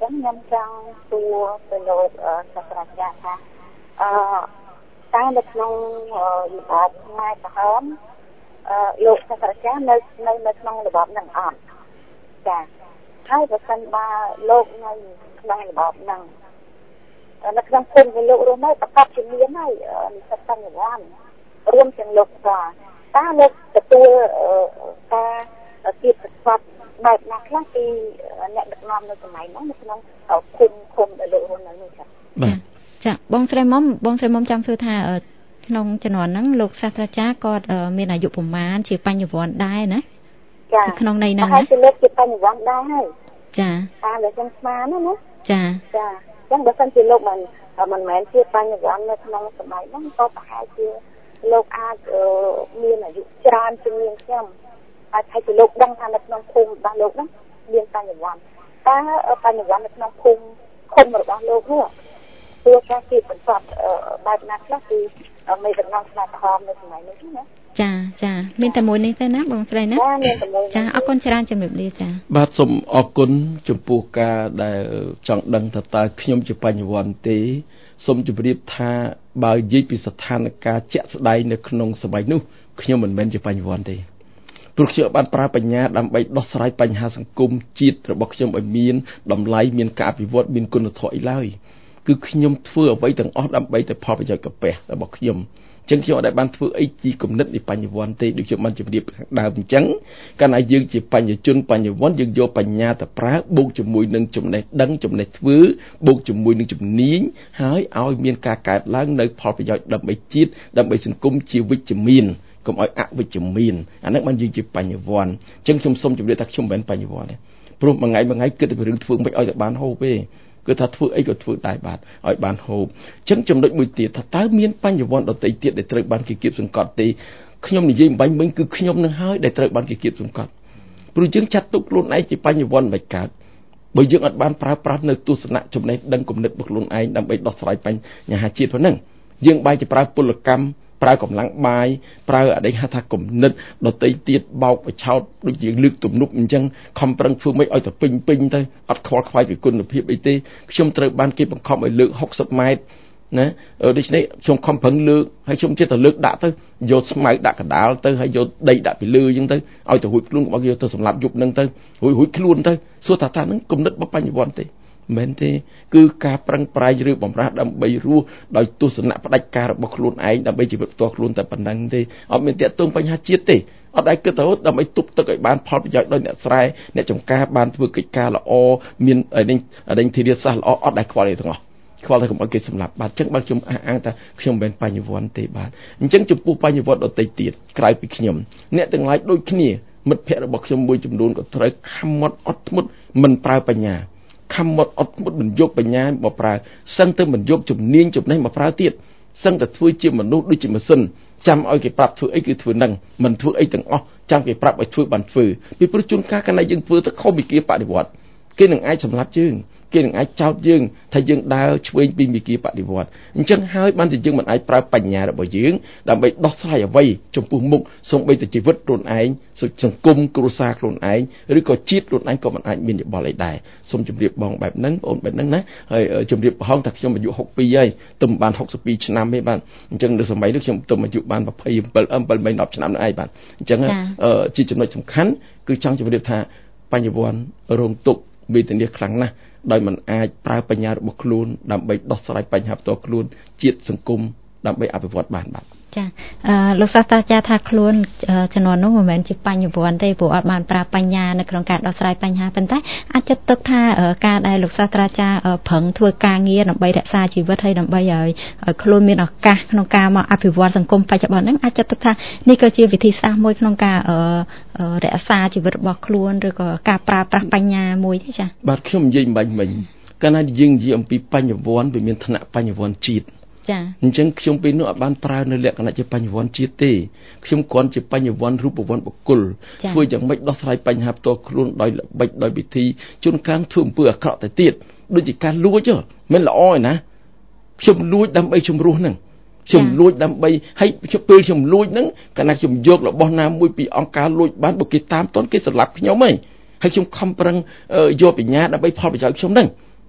ចឹងខ្ញុំចង់សួរទៅលោកសាស្ត្រាចារ្យថាអឺតើនៅក្នុងរបបខ្មែរក្រហមអឺលោកសាស្ត្រាចារ្យនៅនៅនៅក្នុងរបបហ្នឹងអត់ចាហើយបើសិនបើលោកនៅក្នុងរបបហ្នឹងនៅក្នុងភូមិលោករស់នៅប្រកបជាមានហើយនិស្សិតបញ្ញវន្តរួមទាំងលោកស្វាតើលោកទទួលការគៀបសង្កត់បែបណាខ្លះពីអ្នកដឹកនាំនៅសម័យហ្នឹងនៅក្នុងភូមិឃុំដែលលោករស់នៅនេះចា៎បាទចាបងស្រីមុំបងស្រីមុំចង់សួរថាក្នុងជំនាន់ហ្នឹងលោកសាស្ត្រាចារ្យគាត់មានអាយុប្រមាណជាបញ្ញវន្តដែរណាចាក្នុងន័យហ្នឹងណាហើយលោកជាបញ្ញវន្តដែរហើយចាតាមដែលខ្ញុំស្មានណាណាចាចាអញ្ចឹងបើសិនជាលោកមិនមិនមែនជាបញ្ញវន្តនៅក្នុងសម័យហ្នឹងក៏ប្រហែលជាលោកអាចមានអាយុច្រើនជាងខ្ញុំអាចថាជាលោកដឹងថានៅក្នុងភូមិរបស់លោកហ្នឹងមានបញ្ញវន្តតើបញ្ញវន្តនៅក្នុងភូមិឃុំរបស់លោកនោះគឺការគៀបសង្កត់បែបណាខ្លះគឺមេដឹកនាំខ្មែរក្រហមនៅសម័យនោះណាចាចាមានតែមួយនេះទេណាបងស្រីណាចាអរគុណច្រើនជំរាបលាចាបាទសូមអរគុណចំពោះការដែលចង់ដឹងថាតើខ្ញុំជាបញ្ញវន្តទេសូមជម្រាបថាបើនិយាយពីស្ថានភាពជាក់ស្ដែងនៅក្នុងសម័យនោះខ្ញុំមិនមែនជាបញ្ញវន្តទេព្រោះខ្ញុំបានប្រើបញ្ញាដើម្បីដោះស្រាយបញ្ហាសង្គមជាតិរបស់ខ្ញុំឲ្យមានតម្លៃមានការអភិវឌ្ឍមានគុណធម៌អីឡើយគឺខ្ញុំធ្វើអ្វីទាំងអស់ដើម្បីតែផលប្រយោជន៍កាពះរបស់ខ្ញុំអញ្ចឹងខ្ញុំអត់ដែលបានធ្វើអីជាគំនិតនៃបញ្ញវន្តទេដូចខ្ញុំបានជម្រាបខាងដើមអញ្ចឹងកាលណាយើងជាបញ្ញជនបញ្ញវន្តយើងយកបញ្ញាទៅប្រើបូកជាមួយនឹងចំណេះដឹងចំណេះធ្វើបូកជាមួយនឹងជំនាញហើយឲ្យមានការកើតឡើងនៅផលប្រយោជន៍ដើម្បីជាតិដើម្បីសង្គមជាវិជ្ជមានកុំឲ្យអវិជ្ជមានអាហ្នឹងបានយើងជាបញ្ញវន្តអញ្ចឹងខ្ញុំសូមជម្រាបថាខ្ញុំមិនមែនបញ្ញវន្តទេព្រោះមួយថ្ងៃមួយថ្ងៃគិតតែពីរឿងធ្វើមិនឲ្យតែបានហូបទេគឺថាធ្វើអីក៏ធ្វើដែរបាទឲ្យបានហូបអញ្ចឹងចំណុចមួយទៀតថាតើមានបញ្ញវន្តដទៃទៀតដែលត្រូវបានគេគៀបសង្កត់ទេខ្ញុំនិយាយបំបញ្ញមិញគឺខ្ញុំនឹងហើយដែលត្រូវបានគេគៀបសង្កត់ព្រោះយើងចាត់ទុកខ្លួនឯងជាបញ្ញវន្តមិនកើតបើយើងអត់បានប្រើប្រាស់នៅទស្សនៈចំណេះដឹងគំនិតរបស់ខ្លួនឯងដើម្បីដោះស្រាយបញ្ហាជាតិប៉ុណ្ណឹងយើងបែរជាប្រើពលកម្មប្រើកម្លាំងបាយប្រើអតីតហៅថាគំនិតដតីទៀតបោកបឆោតដូចជាលើកទំនប់អញ្ចឹងខំប្រឹងធ្វើមិនឲ្យទៅពេញពេញទៅអត់ខ្វល់ខ្វាយពីគុណភាពអីទេខ្ញុំត្រូវបានគេបង្ខំឲ្យលើកហុកសិបម៉ែត្រណាដូច្នេះខ្ញុំខំប្រឹងលើកហើយខ្ញុំចិត្តទៅលើកដាក់ទៅយកស្មៅដាក់កដាលទៅហើយយកដីដាក់ពីលើអញ្ចឹងទៅឲ្យទៅរួចខ្លួនរបស់យកទៅសម្លាប់យប់នឹងទៅរួចរួចខ្លួនទៅសួរថាថាហ្នឹងគំនិតរបស់បញ្ញវន្តទេមែនទេគឺការប្រឹងប្រែងឬបំរាស់ដើម្បីរស់ដោយទស្សនៈផ្ដាច់ការរបស់ខ្លួនឯងដើម្បីជីវិតផ្ទាល់ខ្លួនតែប៉ុណ្្នឹងទេអត់មានតាក់ទងបញ្ហាជាតិទេអត់ដែលគិតទៅដើម្បីទប់ទឹកឲ្យបានផលប្រយោជន៍ដោយអ្នកស្រែអ្នកចំការបានធ្វើកិច្ចការល្អមានអីអីធារាសាស្ត្រល្អអត់ដែលខ្វល់ទេទាំងអស់ខ្វល់តែកុំឲ្យគេសម្លាប់បាទអញ្ចឹងបាទខ្ញុំអះអាងថាខ្ញុំមិនមែនបញ្ញវន្តទេបាទអញ្ចឹងចំពោះបញ្ញវន្តដទៃទៀតក្រៅពីខ្ញុំអ្នកទាំងឡាយដូចគ្នាមិត្តភ័ក្តិរបស់ខ្ញុំមួយចំនួនក៏ត្រូវខំមាត់អត់ធ្មត់មិនប្រើបញ្ញាខំមាត់អត់ធ្មត់មិនយកបញ្ញាមកប្រើសឹងទៅមិនយកជំនាញចំណេះមកប្រើទៀតសឹងតែធ្វើជាមនុស្សដូចជាម៉ាស៊ីនចាំឲ្យគេប្រាប់ធ្វើអីគឺធ្វើនឹងមិនធ្វើអីទាំងអស់ចាំគេប្រាប់ឲ្យធ្វើបានធ្វើពីព្រោះជួនកាលកាលណាយើងធ្វើទៅខុសពីគេបដិវត្តគេនឹងអាចសម្លាប់យើងគេនឹងអាចចោទយើងថាយើងដើរឆ្វេងពីមីគាបដិវត្តអញ្ចឹងហើយបានតែយើងមិនអាចប្រើបញ្ញារបស់យើងដើម្បីដោះស្រាយអ្វីចំពោះមុខសូម្បីតែជីវិតខ្លួនឯងសង្គមគ្រួសារខ្លួនឯងឬក៏ជាតិខ្លួនឯងក៏មិនអាចមានយោបល់អីដែរសូមជម្រាបបងបែបហ្នឹងបងបែបហ្នឹងណាហើយជម្រាបប្រហោងថាខ្ញុំអាយុហុកពីរហើយទៅបានហុកសិបពីរឆ្នាំទេបាទអញ្ចឹងនៅសម័យនោះខ្ញុំទៅអាយុបានยี่สิบเจ็ด 7 8 10ឆ្នាំនោះឯងបាទអញ្ចឹងជាចំណុចសំខាន់គឺចង់ជម្រាបថាបញ្ញវន្តរងទុក្ខវេទនាខ្លាំងណាស់ដោយមិនអាចប្រើបញ្ញារបស់ខ្លួនដើម្បីដោះស្រាយបញ្ហាផ្ទាល់ខ្លួនជាតិសង្គមដើម្បីអភិវឌ្ឍបានបាទចាអឺលោកសាស្ត្រាចារ្យថាខ្លួនជំនាន់នោះមិនមែនជាបញ្ញវន្តទេព្រោះអត់បានប្រើបញ្ញានៅក្នុងការដោះស្រាយបញ្ហាប៉ុន្តែអាចចាត់ទុកថាការដែលលោកសាស្ត្រាចារ្យប្រឹងធ្វើការងារដើម្បីរក្សាជីវិតហើយដើម្បីឲ្យខ្លួនមានឱកាសក្នុងការមកអភិវឌ្ឍសង្គមបច្ចុប្បន្នហ្នឹងអាចចាត់ទុកថានេះក៏ជាវិធីសាស្ត្រមួយក្នុងការរក្សាជីវិតរបស់ខ្លួនឬក៏ការប្រើប្រាស់បញ្ញាមួយទេចាបាទខ្ញុំនិយាយមិនបាញ់មិញកាលណាយើងនិយាយអំពីបញ្ញវន្តវាមានឋានៈបញ្ញវន្តជាតិចាអញ្ចឹងខ្ញុំពេលនោះអត់បានប្រើនៅលក្ខណៈជាបញ្ញវន្តជាតិទេខ្ញុំគ្រាន់ជាបញ្ញវន្តរូបវន្តបុគ្គលធ្វើយ៉ាងម៉េចដោះស្រាយបញ្ហាផ្ទាល់ខ្លួនដោយល្បិចដោយវិធីជួនកាលធ្វើអំពើអាក្រក់ទៅទៀតដូចជាការលួចមិនល្អឯណាខ្ញុំលួចដើម្បីជំរុះហ្នឹងខ្ញុំលួចដើម្បីឲ្យពេលខ្ញុំលួចហ្នឹងកាលណាខ្ញុំយករបស់ណាមួយពីអង្គការលួចបានបើគេតាមតន់គេសម្លាប់ខ្ញុំហីហើយខ្ញុំខំប្រឹងយកបញ្ញាដើម្បីផលប្រយោជន៍ខ្ញុំហ្នឹង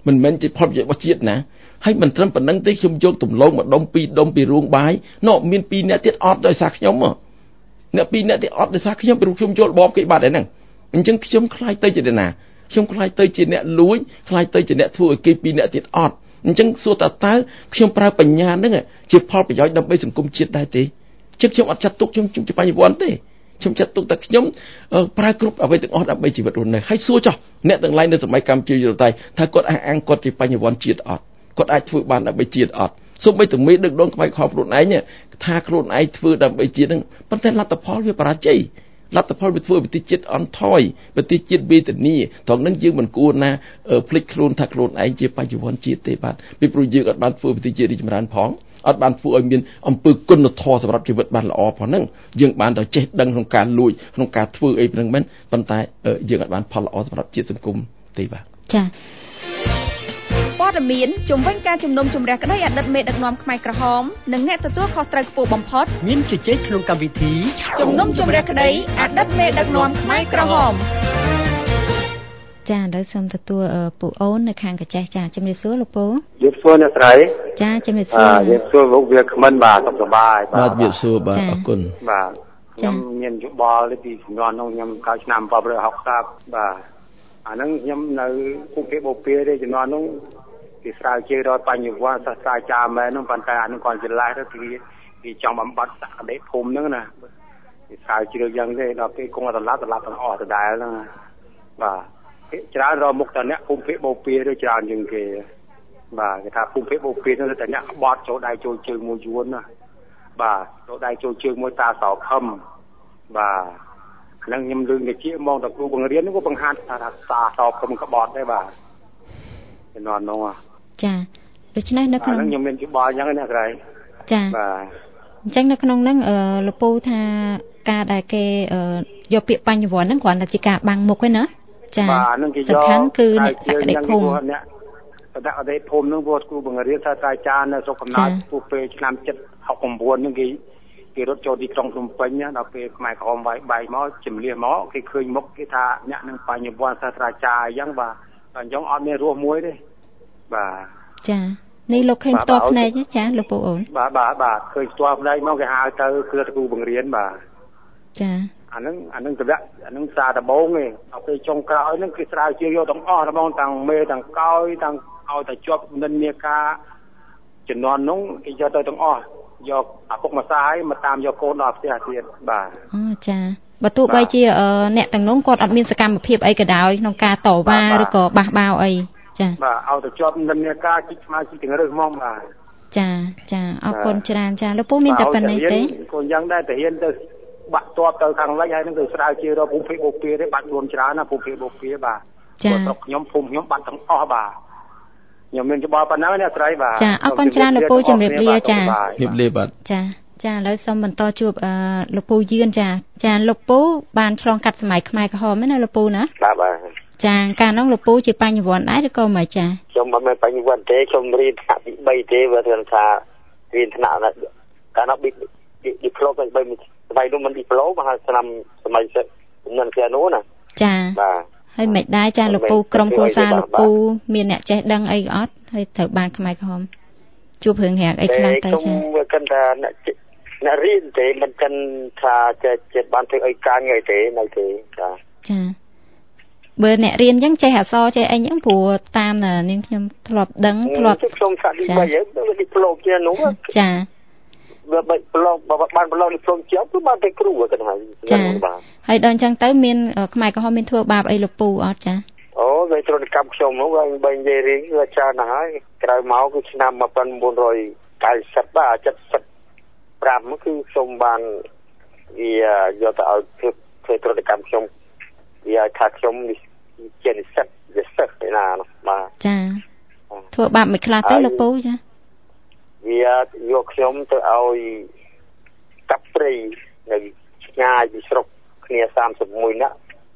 មិនមែនជាផលប្រយោជន៍របស់ជាតិណាហើយមិនត្រឹមប៉ុណ្្នឹងទេខ្ញុំយកទំលងម្ដុំពីរដុំពីរួងបាយណោមានពីរនាក់ទៀតអត់ដោយសារខ្ញុំអ្នកពីរនាក់ទៀតអត់ដោយសារខ្ញុំព្រោះខ្ញុំចូលបបគេបាត់ហើយហ្នឹងអញ្ចឹងខ្ញុំខ្លាចទៅជាណាខ្ញុំខ្លាចទៅជាអ្នកលួចខ្លាចទៅជាអ្នកធ្វើឲ្យគេពីរនាក់ទៀតអត់អញ្ចឹងសួរតើតើខ្ញុំប្រើបញ្ញាហ្នឹងជាផលប្រយោជន៍ដើម្បីសង្គមជាតិដែរទេជិតខ្ញុំអត់ចាត់ទុកខ្ញុំជាបញ្ញវន្តទេខ្ញុំចាត់ទុកតែខ្ញុំប្រើគ្រប់អ្វីទាំងអស់ដើម្បីជីវិតរស់នៅហើយសួរចុះអ្នកទាំងឡាយនៅសម័យកម្ពុជាយុទ្ធសាស្ត្រថាគាត់អះអាងគាត់ជាបញ្ញវន្តជាតិអត់គាត់អាចធ្វើបានដើម្បីជាតិអត់សូម្បីតែមេដឹកនាំក្បែរខំខ្លួនឯងថាខ្លួនឯងធ្វើដើម្បីជាតិហ្នឹងប៉ុន្តែលទ្ធផលវាបរាជ័យលទ្ធផលវាធ្វើឲ្យប្រទេសជាតិអន់ថយប្រទេសជាតិវេទនាត្រង់ហ្នឹងយើងមិនគួរណាភ្លេចខ្លួនថាខ្លួនឯងជាបញ្ញវន្តជាតិទេបាទពីព្រោះយើងអត់បានធ្វើប្រទេសជាតិរីកចម្រើនផងអត់បានធ្វើឲ្យមានអំពើគុណធម៌សម្រាប់ជីវិតបានល្អផងហ្នឹងយើងបានតែចេះដឹងក្នុងការលួចក្នុងការធ្វើអីប៉ុណ្្នឹងមែនប៉ុន្តែយើងអត់បានផលល្អសម្រាប់ជាតិសង្គមទេបាទចា៎ព័ត៌មានជំវិញការជំនុំជម្រះក្តីអតីតមេដឹកនាំខ្មែរក្រហមនិងអ្នកទទួលខុសត្រូវខ្ពស់បំផុតមានជជែកក្នុងកម្មវិធីជំនុំជម្រះក្តីអតីតមេដឹកនាំខ្មែរក្រហមចាឥឡូវសូមទទួលពូអូននៅខាងកញ្ចេះចាជំរាបសួរលោកពូជំរាបសួរអ្នកស្រីចាជំរាបសួរជំរាបសួរលោកវាគ្មិនបាទសុខសប្បាយបាទជំរាបសួរបាទអរគុណបាទខ្ញុំមានយោបល់ពីជំនាន់នោះខ្ញុំកាលឆ្នាំbảy mươiបាទអាហ្នឹងខ្ញុំនៅភូមិភាគបូព៌ាទេជំនាន់នោះគេស្រាវជ្រាវដល់បញ្ញវន្តសាស្ត្រាចារ្យមែនហ្នឹងប៉ុន្តែអាហ្នឹងគាត់ច្រឡះទៅគេគេចង់បំបត្តិសក្តិភូមិហ្នឹងណាគេស្រាវជ្រាវយ៉ាងទេដល់ពេលគង់ត្រឡប់ត្រឡប់ទាំងអស់ដដែលហ្នឹងបាទច្រើនរមុខតអ្នកភូមិភាគបូព៌ាឬច្រើនជាងគេបាទគេថាភូមិភាគបូព៌ានោះតអ្នកក្បត់ចូលដៃចូលជើងមួយយួនណាបាទចូលដៃចូលជើងមួយតាសោខឹមបាទហ្នឹងខ្ញុំលឺនិយាយមកតគ្រូបង្រៀនហ្នឹងក៏បង្ហាញថាតាសោខឹមក្បត់ដែរបាទជំនាន់នោះចាដូច្នេះនៅក្នុងហ្នឹងខ្ញុំមានយោបល់អញ្ចឹងណាក្រៃចាបាទអញ្ចឹងនៅក្នុងហ្នឹងលពូថាការដែលគេយកពាក្យបញ្ញវន្តហ្នឹងគ្រាន់តែជាការបាំងមុខឯណាចាសំខាន់គឺអ្នកសក្តិភូមិអ្នកសក្តិភូមិនឹងពួកគ្រូបង្រៀនសាស្ត្រាចារ្យនៅស្រុកកំណើតពួកពេលឆ្នាំ七十九ហ្នឹងគេគេរត់ចូលទីក្រុងភ្នំពេញណាដល់ពេលខ្មែរក្រហមវាយបែកមកជំនះមកគេឃើញមុខគេថាអ្នកនឹងបញ្ញវន្តសាស្ត្រាចារ្យអញ្ចឹងបាទតែអញ្ចឹងអត់មានរស់មួយទេបាទចានេះលោកឃើញផ្ទាល់ភ្នែកចាលោកពូអូនបាទបាទបាទឃើញផ្ទាល់ភ្នែកមកគេហៅទៅគឺគ្រូបង្រៀនបាទចាអាហ្នឹងអាហ្នឹងតម្រាក់អាហ្នឹងសារដំបងឯងដល់ពេលចុងក្រោយហ្នឹងគេស្រាវជ្រាវយកទាំងអស់ហ្មងទាំងមេទាំងកោយទាំងឲ្យតែជាប់និន្នាការជំនាន់នោះគេយកទៅទាំងអស់យកឪពុកម្ដាយមកតាមយកកូនដល់ផ្ទះទៀតបាទអូចាបើទោះបីជាអ្នកទាំងនោះគាត់អត់មានសកម្មភាពអីក៏ដោយក្នុងការតវ៉ាឬក៏បះបោអីចាបាទឲ្យតែជាប់និន្នាការជីកស្មៅជីកទាំងរឹសហ្មងបាទចាចាអរគុណច្រើនចាលោកពូមានតែប៉ុណ្្នេះទេក៏យ៉ាងដែរតែហ៊ានទៅបាក់ទាត់ទៅខាងលិចហើយនឹងទៅស្រាវជ្រាវរកភូមិភាគបូព៌ាទេបាត់ខ្លួនច្រើនណាភូមិភាគបូព៌ាបាទចាស្រុកខ្ញុំភូមិខ្ញុំបាត់ទាំងអស់បាទខ្ញុំមានច្បល់ប៉ុណ្ណឹងអ្នកស្រីបាទចាអរគុណច្រើនលោកពូជំរាបលាចាជំរាបលាបាទចាចាឥឡូវសូមបន្តជួបលោកពូយឿនចាចាលោកពូបានឆ្លងកាត់សម័យខ្មែរក្រហមណាលោកពូណាបាទបាទចាកាលនោះលោកពូជាបញ្ញវន្តដែរឬក៏មិនចាខ្ញុំមិនមែនបញ្ញវន្តទេខ្ញុំរៀនថ្នាក់ទីបីទេបើថាថារៀនថ្នាក់កាលនោះឌីប្លូមទីបីសម័យនោះមិនឌីប្លូមមកឆ្នាំសម័យជំនាន់kiaនោះណាចាបាទហើយមិនដែរចាលោកពូក្រុមគ្រួសារលោកពូមានអ្នកចេះដឹងអីអត់ហើយត្រូវបានខ្មែរក្រហមជួបរឿងរាក់អីខ្លះទៅចាខ្ញុំគិតថាអ្នករៀនទេមិនគិតថាចិត្តបានធ្វើអីការងារទេនៅទេចាចាបើអ្នករៀនអញ្ចឹងចេះអក្សរចេះអីអញ្ចឹងព្រោះតាមនាងខ្ញុំធ្លាប់ដឹងធ្លាប់ខ្ញុំសាក់ទីបីហ្នឹងឌីប្លូមkiaនោះចាបើបើប្លុកបើបានប្លុកឌីប្លូមជាប់គឺបានទៅគ្រូទៅហើយចាហើយដល់អញ្ចឹងទៅមានខ្មែរក្រហមមានធ្វើបាបអីលោកពូអត់ចាអូវាត្រូវកម្មខ្ញុំនោះបើបើនិយាយរៀងវាច្រើនណាស់ហើយក្រោយមកគឺឆ្នាំmột nghìn bốn trăm chín mươiបាទเจ็ดสิบห้าគឺខ្ញុំបានវាយកទៅឲ្យធ្វើធ្វើត្រូវកម្មខ្ញុំវាថាខ្ញុំជានិស្សិតនិស្សិតឯណាបាទចាធ្វើបាបមិនខ្លះទេលោកពូចាវាយកខ្ញុំទៅឲ្យកាប់ព្រៃនៅឆ្ងាយពីស្រុកគ្នាសាមសិបមួយនាក់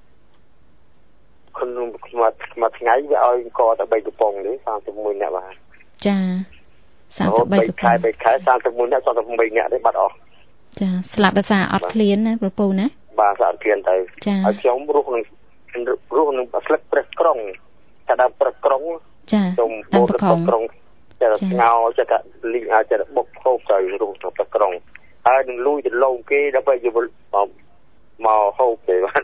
ខ្ញុំខ្ញុំមួយថ្ងៃវាឲ្យអង្គទៅបីកំប៉ុងនេះសាមសិបមួយនាក់បាទចាសាមសិបបីកំប៉ុងខែបីខែសាមសិបមួយនាក់សាមសិបបីនាក់ទេបាត់អស់ចាស្លាប់ដោយសារអត់ឃ្លានណាលោកពូណាបាទស្លាប់ឃ្លានទៅហើយខ្ញុំរស់នឹងរស់នឹងស្លឹកព្រឹសក្រុងតែដល់ព្រឹសក្រុងចាខ្ញុំបូកទៅក្រុងតែស្ងោចិត្តលីងអាចទៅបុកហូបទៅរួមទៅក្រុងហើយនឹងលួយទៅលងគេដើម្បីយកមកហូបទេបាទ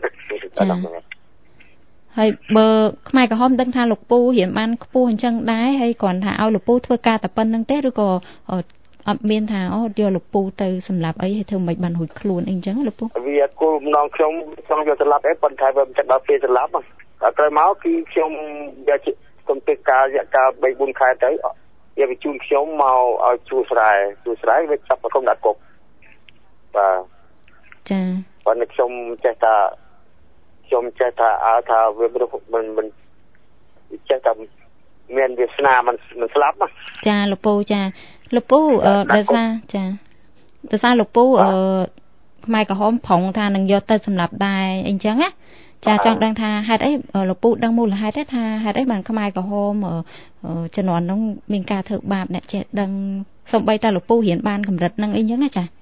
ហើយបើខ្មែរក្រហមដឹងថាលោកពូរៀនបានខ្ពស់អញ្ចឹងដែរហើយគ្រាន់ថាឲ្យលោកពូធ្វើការតែប៉ុណ្្នឹងទេឬក៏អត់មានថាអូយកលោកពូទៅសម្រាប់អីហើយធ្វើមិនបានរួចខ្លួនអីអញ្ចឹងលោកពូវាគោលបំណងខ្ញុំចង់យកសម្រាប់អីប៉ុន្តែវាមិនចាក់ដល់ពេលសម្រាប់ដល់ក្រោយមកគឺខ្ញុំយកខ្ញុំធ្វើការរយៈកាល បី បួន ខែទៅវាបញ្ជូនខ្ញុំមកឲ្យជួស្រែជួស្រែវាចាប់ក្រុមដាក់គុកបាទចាប៉ុន្តែខ្ញុំចេះថាខ្ញុំចេះថាអើថាវាមិនមិនចេះថាមានវាសនាមិនមិនស្លាប់ចាលោកពូចាលោកពូអឺដោយសារចាដោយសារលោកពូអឺខ្មែរក្រហមប្រងថានឹងយកទៅសម្រាប់ដែរអីចឹងណាចាចង់ដឹងថាហេតុអីលោកពូដឹងមូលហេតុទេថាហេតុអីបានខ្មែរក្រហមជំនាន់នោះមានការធ្វើបាបអ្នកចេះដឹងសូម្បីតែលោកពូរៀនបានកម្រិតហ្នឹងអីចឹងណាចា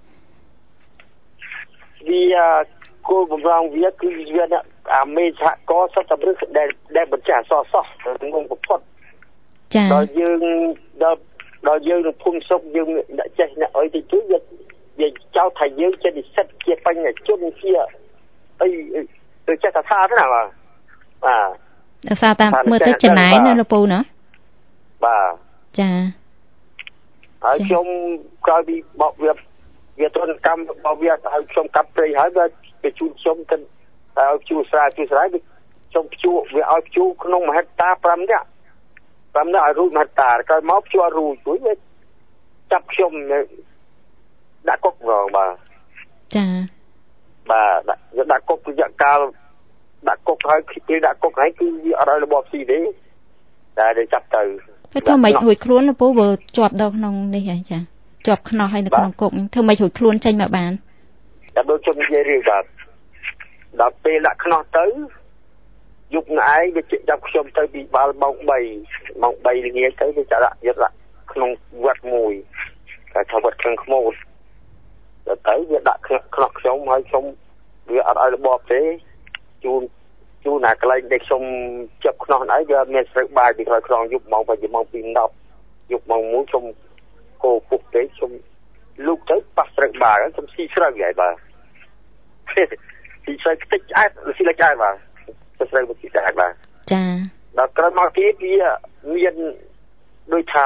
វាគោលបំណងវាគឺវាអាមេសហគមន៍សត្វព្រឹកដែលដែលបញ្ជាក់សសោះក្នុងប្រពន្ធចាដល់យើងដល់ដល់យើងនៅភូមិសុខយើងអ្នកចេះអ្នកអីទៅជួយវាចោទថាយើងជានិស្សិតជាបញ្ញជនជាអីទៅចេះថាថាទេណាបាទបាទដោយសារតាមមើលទៅចំណាយណាលោកពូណាបាទចាហើយខ្ញុំក្រោយពីបកវាវាទនកម្មរបស់វាឲ្យខ្ញុំកាប់ព្រៃហើយវាបញ្ជូនខ្ញុំទៅឲ្យជួស្រែជួស្រែខ្ញុំភ្ជួវាឲ្យភ្ជួក្នុងមហិត្តា5នាក់5នាក់ឲ្យរួចមហិត្តាក្រោយមកភ្ជួរួចរួចវាចាប់ខ្ញុំដាក់គុករងបាទចាបាទដាក់ដាក់គុករយៈកាលដាក់គុកហើយពេលដាក់គុកហើយគឺវាអត់ឲ្យរបបស៊ីទេតែចាប់ទៅធ្វើធ្វើមិនរួចខ្លួនលោកពូបើជាប់ដល់ក្នុងនេះហ៎ចាជាប់ខ្នោះហើយនៅក្នុងគុកធ្វើមិនរួចខ្លួនចេញមកបានតែដូចខ្ញុំនិយាយរឿងបាទដល់ពេលដាក់ខ្នោះទៅយប់ថ្ងៃវាចាប់ខ្ញុំទៅពីបាល់ម៉ោង3ម៉ោង3ល្ងាចទៅវាចាក់ដាក់យកដាក់ក្នុងវត្តមួយតែថាវត្តខាងខ្មោចដល់ទៅវាដាក់ខ្នោះខ្ញុំហើយខ្ញុំវាអត់ឲ្យរបបទេជូនជូនអាកន្លែងដែលខ្ញុំចាប់ខ្នោះហ្នឹងវាមានស្រូវបាយពីក្រោយខ្នងយប់ម៉ោងពីម៉ោងពីដប់យប់ម៉ោងមួយខ្ញុំគោពុកទេខ្ញុំលូកទៅប៉ះស្រូវបាយខ្ញុំស៊ីស្រូវហើយបាទស៊ីស្រូវខ្ទេចឆ្អែតស៊ីលេចឆ្អែតបាទស្រូវស៊ីឆ្អែតបាទចាដល់ក្រោយមកទៀតវាមានដូចថា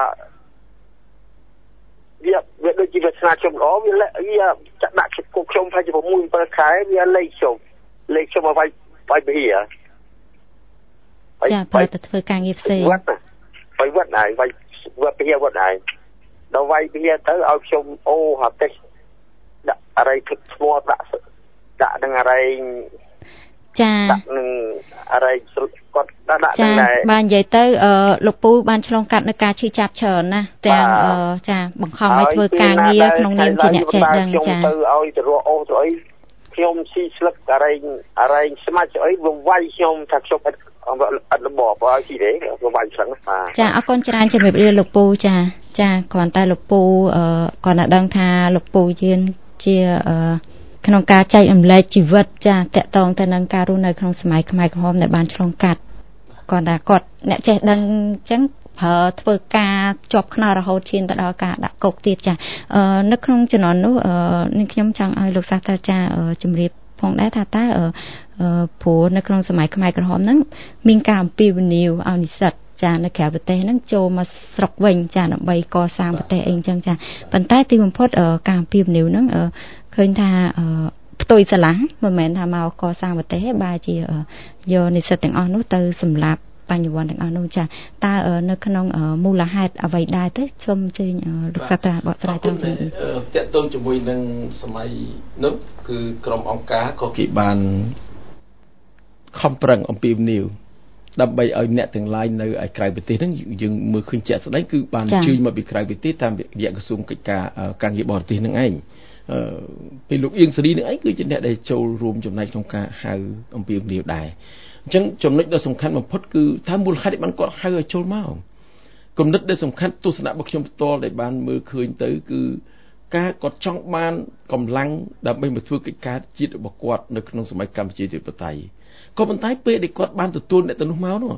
វាវាដូចជាវាស្នាខ្ញុំល្អវាវាចាក់ដាក់គុកខ្ញុំប្រហែលជា6 7ខែវាលេខខ្ញុំលេខខ្ញុំមកវាយបាយវិហារចាបើទៅធ្វើការងារផ្សេងវត្តបាយវត្តហើយវាយវត្តវិហារវត្តហើយដល់វាយវិហារទៅឲ្យខ្ញុំអូហាប់ទេដាក់អរិយទឹកឈ្មោះដាក់ដាក់នឹងអរិយចាដាក់នឹងអរិយគាត់ដាក់ដាក់នឹងដែរបាទនិយាយទៅអឺលោកពូបានឆ្លងកាត់នៅការឈឺចាប់ច្រើនណាទាំងអឺចាបង្ខំឲ្យធ្វើការងារក្នុងនាមជាអ្នកចេះដឹងចាខ្ញុំទៅឲ្យទៅរកអូទៅអីខ្ញុំស៊ីស្លឹកអរិយអរិយស្មាច់អីវាវាយខ្ញុំថាខ្ញុំអត់អត់របបឲ្យស៊ីទេវាវាយឆ្លឹងបាទចាអរគុណច្រើនជំរាបលាលោកពូចាចាគ្រាន់តែលោកពូអឺគាត់តែដឹងថាលោកពូយើងជាអឺក្នុងការចែករំលែកជីវិតចាតកតងទៅនឹងការរស់នៅក្នុងសម័យខ្មែរក្រហមដែលបានឆ្លងកាត់គាត់ថាគាត់អ្នកចេះដឹងអញ្ចឹងប្រើធ្វើការជាប់ខ្នោះរហូតឈានទៅដល់ការដាក់គុកទៀតចាអឺនៅក្នុងជំនាន់នោះអឺនេះខ្ញុំចង់ឲ្យលោកសាស្ត្រាចារ្យជំរាបផងដែរថាតើអឺព្រោះនៅក្នុងសម័យខ្មែរក្រហមហ្នឹងមានការអំពាវនាវឲ្យនិស្សិតចានៅក្រៅប្រទេសហ្នឹងចូលមកស្រុកវិញចាដើម្បីកសាងប្រទេសអីអញ្ចឹងចាប៉ុន្តែទីបំផុតការអំពាវនាវហ្នឹងឃើញថាផ្ទុយស្រឡះមិនមែនថាមកកសាងប្រទេសទេបែរជាយកនិស្សិតទាំងអស់នោះទៅសម្លាប់បញ្ញវន្តទាំងអស់នោះចាតើនៅក្នុងមូលហេតុអ្វីដែរទៅសូមអញ្ជើញលោកសាស្ត្រាបកស្រាយត្រង់នេះតកតងជាមួយនឹងសម័យនោះគឺក្រុមអង្គការក៏គេបានខំប្រឹងអំពាវនាវដើម្បីឲ្យអ្នកទាំងឡាយនៅឯក្រៅប្រទេសហ្នឹងយើងមើលឃើញជាក់ស្ដែងគឺបានអញ្ជើញមកពីក្រៅប្រទេសតាមរយៈក្រសួងកិច្ចការការងារបរទេសហ្នឹងឯងអឺពេលលោកអៀងសេរីនឹងឯងគឺជាអ្នកដែលចូលរួមចំណែកក្នុងការហៅអំពាវនាវដែរអញ្ចឹងចំណុចដ៏សំខាន់បំផុតគឺថាមូលហេតុបានគាត់ហៅឲ្យចូលមកគំនិតដែលសំខាន់ទស្សនៈរបស់ខ្ញុំផ្ទាល់ដែលបានមើលឃើញទៅគឺការគាត់ចង់បានកម្លាំងដើម្បីមកធ្វើកិច្ចការជាតិរបស់គាត់នៅក្នុងសម័យកម្ពុជាប្រជាធិបតេយ្យក៏ប៉ុន្តែពេលដែលគាត់បានទទួលអ្នកទៅនោះមកនោះ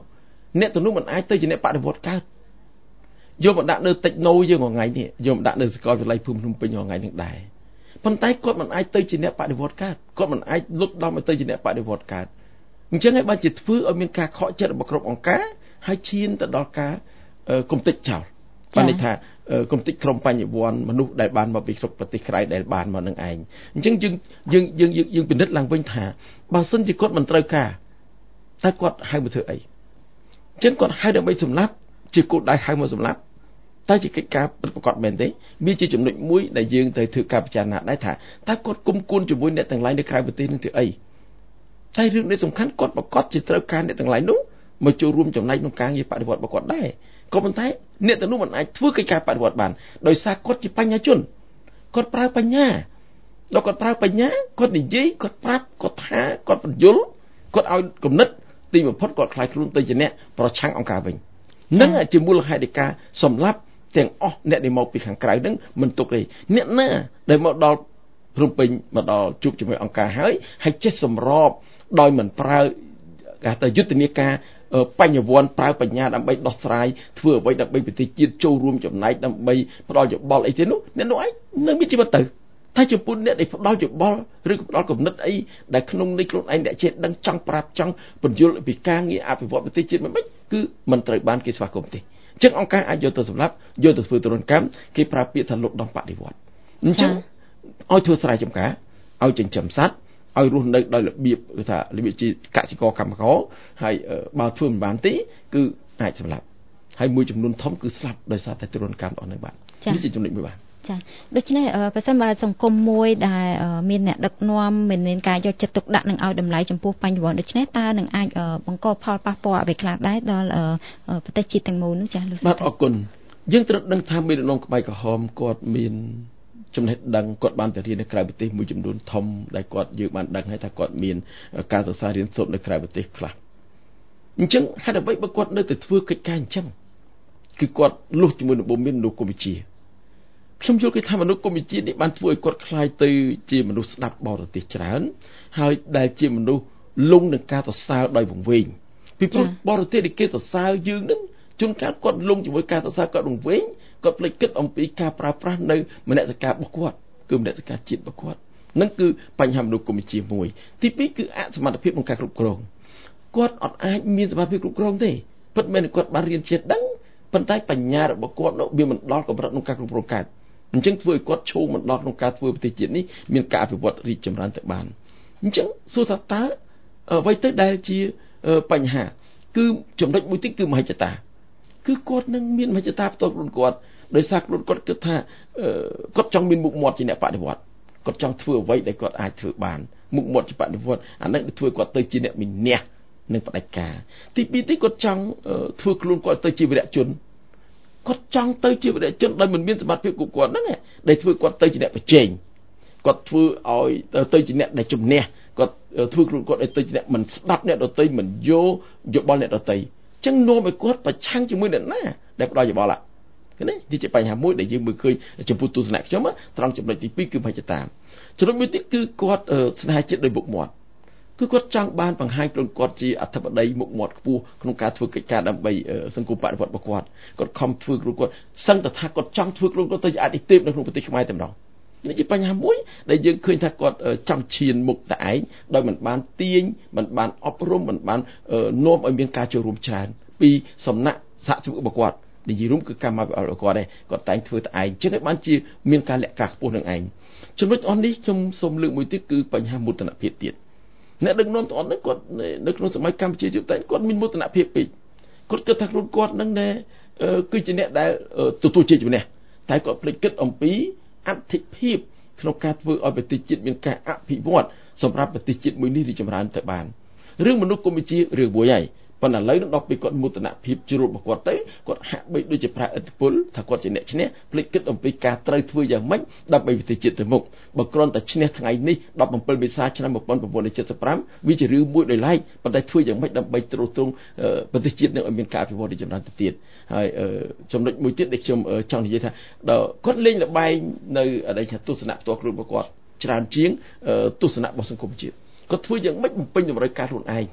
អ្នកទៅនោះមិនអាចទៅជាអ្នកបដិវត្តកើតយកមកដាក់នៅតិចណូយើងថ្ងៃនេះយកមកដាក់នៅសាកលវិទ្យាល័យភូមិភ្នំពេញថ្ងៃនេះដែរប៉ុន្តែគាត់មិនអាចទៅជាអ្នកបដិវត្តកើតគាត់មិនអាចលុតដំឲ្យទៅជាអ្នកបដិវត្តកើតអញ្ចឹងហើយបានជាធ្វើឲ្យមានការខកចិត្តរបស់គ្រប់អង្គការហើយឈានទៅដល់ការគំតិចចោលបានន័យថាគំតិចក្រុមបញ្ញវន្តមនុស្សដែលបានមកពីគ្រប់ប្រទេសក្រៅដែលបានមកនឹងឯងអញ្ចឹងយើងយើងយើងយើងពិនិត្យឡើងវិញថាបើសិនជាគាត់មិនត្រូវការតែគាត់ហៅមកធ្វើអីអញ្ចឹងគាត់ហៅដើម្បីសម្លាប់ជាគោលដៅហៅមកសម្លាប់តែជាកិច្ចការពិតប្រាកដមែនទេវាជាចំណុចមួយដែលយើងត្រូវធ្វើការពិចារណាដែរថាតើគាត់គុំគួនជាមួយអ្នកទាំងឡាយនៅក្រៅប្រទេសនឹងធ្វើអីតែរឿងនេះសំខាន់គាត់ប្រកាសជាត្រូវការអ្នកទាំងឡាយនោះមកចូលរួមចំណែកក្នុងការងារបដិវត្តរបស់គាត់ដែរក៏ប៉ុន្តែអ្នកទាំងនោះមិនអាចធ្វើកិច្ចការបដិវត្តបានដោយសារគាត់ជាបញ្ញាជនគាត់ប្រើបញ្ញាដល់គាត់ប្រើបញ្ញាគាត់និយាយគាត់ប្រាប់គាត់ថាគាត់បញ្យល់គាត់ឲ្យគំនិតទីបំផុតគាត់ខ្លាចខ្លួនទៅជាអ្នកប្រឆាំងអង្គការវិញនឹងជាមូលហេតុនៃការសម្លាប់ទាំងអស់អ្នកដែលមកពីខាងក្រៅនឹងមិនទុកទេអ្នកណាដែលមកដល់ភ្នំពេញមកដល់ជួបជាមួយអង្គការហើយហើយចេះសម្របដោយមិនប្រើគេថាយុទ្ធនាការបញ្ញវន្តប្រើបញ្ញាដើម្បីដោះស្រាយធ្វើអ្វីដើម្បីប្រទេសជាតិចូលរួមចំណែកដើម្បីផ្ដល់យោបល់អីទេនោះអ្នកនោះឯងនៅមានជីវិតទៅតែចំពោះអ្នកដែលផ្ដល់យោបល់ឬផ្ដល់គំនិតអីដែលក្នុងនៃខ្លួនឯងអ្នកចេះដឹងចង់ប្រាប់ចង់បញ្យល់ពីការងារអភិវឌ្ឍប្រទេសជាតិមិនគឺមិនត្រូវបានគេស្វាគមន៍ទេអញ្ចឹងអង្គការអាចយកទៅសម្រាប់យកទៅធ្វើទរណកម្មគេប្រើពាក្យថាលុបដំបដិវត្តអញ្ចឹងឲ្យធ្វើស្រែចម្ការឲ្យចិញ្ចឹមសត្វឲ្យរស់នៅដោយរបៀបគឺថារបៀបជាកសិករកម្មករហើយបើធ្វើមិនបានទេគឺអាចសម្លាប់ហើយមួយចំនួនធំគឺស្លាប់ដោយសារតែទរណកម្មអស់នឹងបាទនេះជាចំណុចមួយបាទចាដូច្នេះបើសិនបើសង្គមមួយដែលមានអ្នកដឹកនាំមិនមានការយកចិត្តទុកដាក់នឹងឲ្យតម្លៃចំពោះបញ្ញវន្តដូច្នេះតើនឹងអាចបង្កផលប៉ះពាល់អ្វីខ្លះដែរដល់ប្រទេសជាតិទាំងមូលនោះចាលោកបាទអរគុណយើងត្រូវដឹងថាមេដឹកនាំក្បែរក្រហមគាត់មានចំណេះដឹងគាត់បានទៅរៀននៅក្រៅប្រទេសមួយចំនួនធំដែលគាត់យើងបានដឹងហើយថាគាត់មានការសិក្សារៀនសូត្រនៅក្រៅប្រទេសខ្លះអញ្ចឹងហេតុអ្វីបើគាត់នៅតែធ្វើកិច្ចការអញ្ចឹងគឺគាត់លុះជាមួយនឹងបុមានមនុស្សកម្ពុជាខ្ញុំយល់គេថាមនុស្សកម្ពុជានេះបានធ្វើឲ្យគាត់ខ្លាយទៅជាមនុស្សស្ដាប់បរទេសច្រើនហើយដែលជាមនុស្សលងនឹងការសរសើរដោយវង្វេងពីព្រោះបរទេសគេសរសើរយើងនឹងជួនកាលគាត់លងជាមួយការសរសើរគាត់វង្វេងគាត់ភ្លេចគិតអំពីការប្រើប្រាស់នៅមនសិការរបស់គាត់គឺមនសិការជាតិរបស់គាត់នឹងគឺបញ្ហាមនុស្សកម្ពុជាមួយទីពីរគឺអសមត្ថភាពក្នុងការគ្រប់គ្រងគាត់អត់អាចមានសមត្ថភាពគ្រប់គ្រងទេពិតមែនគាត់បានរៀនចេះដឹងប៉ុន្តែបញ្ញារបស់គាត់នោះវាមិនដល់កម្រិតក្នុងការគ្រប់គ្រងកើតអញ្ចឹងធ្វើឲ្យគាត់ឈោងមិនដល់ក្នុងការធ្វើប្រទេសជាតិនេះមានការអភិវឌ្ឍរីកចម្រើនទៅបានអញ្ចឹងសួរថាតើអ្វីទៅដែលជាបញ្ហាគឺចំណុចមួយទៀតគឺមហិច្ឆតាគឺគាត់នឹងមានមហិច្ឆតាផ្ទាល់ខ្លួនគាត់ដោយសារខ្លួនគាត់គិតថាគាត់ចង់មានមុខមាត់ជាអ្នកបដិវត្តគាត់ចង់ធ្វើអ្វីដែលគាត់អាចធ្វើបានមុខមាត់ជាបដិវត្តអានេះធ្វើគាត់ទៅជាអ្នកមានះនឹងបដិការទីពីរទីគាត់ចង់ធ្វើខ្លួនគាត់ទៅជាវីរៈជនគាត់ចង់ទៅជាវីរៈជនដោយមិនមានសមត្ថភាពគ្រប់គ្រាន់ហ្នឹងដែលធ្វើគាត់ទៅជាអ្នកប្រជែងគាត់ធ្វើឲ្យទៅជាអ្នកដែលជំនះគាត់ធ្វើខ្លួនគាត់ឲ្យទៅជាអ្នកមិនស្ដាប់អ្នកដទៃមិនយកយោបល់អ្នកដទៃចឹងនាំឲ្យគាត់ប្រឆាំងជាមួយអ្នកណាដែលផ្ដល់យោបល់ហ្នឹងនេះជាបញ្ហាមួយដែលយើងមើលឃើញចំពោះទស្សនៈខ្ញុំត្រង់ចំណុចទីពីរគឺមហិច្ឆតាចំណុចមួយទៀតគឺគាត់ស្នេហាជាតិដោយមុខមាត់គឺគាត់ចង់បានបង្ហាញខ្លួនគាត់ជាអធិបតីមុខមាត់ខ្ពស់ក្នុងការធ្វើកិច្ចការដើម្បីសង្គមបដិវត្តរបស់គាត់គាត់ខំធ្វើខ្លួនគាត់សឹងតែថាគាត់ចង់ធ្វើខ្លួនគាត់ទៅជាអធិទេពនៅក្នុងប្រទេសខ្មែរតែម្ដងនេះជាបញ្ហាមួយដែលយើងឃើញថាគាត់ចង់ឈានមុខតែឯងដោយមិនបានទាញមិនបានអប់រំមិនបាននាំឲ្យមានការចូលរួមច្រើនពីសំណាក់សហជីពរបស់គាត់និយាយរួមគឺកម្មវិធីរបស់គាត់ដែរគាត់តែងធ្វើតែឯងចឹងឲ្យបានជាមានការលក្ខការខ្ពស់នឹងឯងចំណុចអស់នេះខ្ញុំសូមលើកមួយទៀតគឺបញ្ហាមោទនភាពទៀតអ្នកដឹកនាំទាំងអស់នេះគាត់នៅក្នុងសម័យកម្ពុជាយុគតែគាត់មានមោទនភាពពេកគាត់គិតថាខ្លួនគាត់នឹងដែលគឺជាអ្នកដែលទទួលជ័យជំនះតែគាត់ភ្លេចគិតអំពីអត្ថិភាពក្នុងការធ្វើឲ្យប្រទេសជាតិមានការអភិវឌ្ឍសម្រាប់ប្រទេសជាតិមួយនេះរីកចម្រើនទៅបានរឿងមនុស្សកម្ពុជារឿងមួយហើយប៉ុន្តែឥឡូវនឹងដល់ពេលគាត់មោទនភាពជ្រុលរបស់គាត់ទៅគាត់ហាក់បីដូចជាប្រើឥទ្ធិពលថាគាត់ជាអ្នកឈ្នះភ្លេចគិតអំពីការត្រូវធ្វើយ៉ាងម៉េចដើម្បីប្រទេសជាតិទៅមុខបើគ្រាន់តែឈ្នះថ្ងៃនេះដប់7មេសាឆ្នាំ1975វាជារឿងមួយដោយឡែកប៉ុន្តែធ្វើយ៉ាងម៉េចដើម្បីទ្រទ្រង់ប្រទេសជាតិនឹងឲ្យមានការអភិវឌ្ឍរីកចម្រើនទៅទៀតហើយចំណុចមួយទៀតដែលខ្ញុំចង់និយាយថាដល់គាត់លេងល្បែងនៅអីថាទស្សនៈផ្ទាល់ខ្លួនរបស់គាត់ច្រើនជាងទស្សនៈរបស់សង្គមជាតិគាត់ធ្វើយ៉ាងម៉េចបំពេញតម្រូវការខ្លួនឯង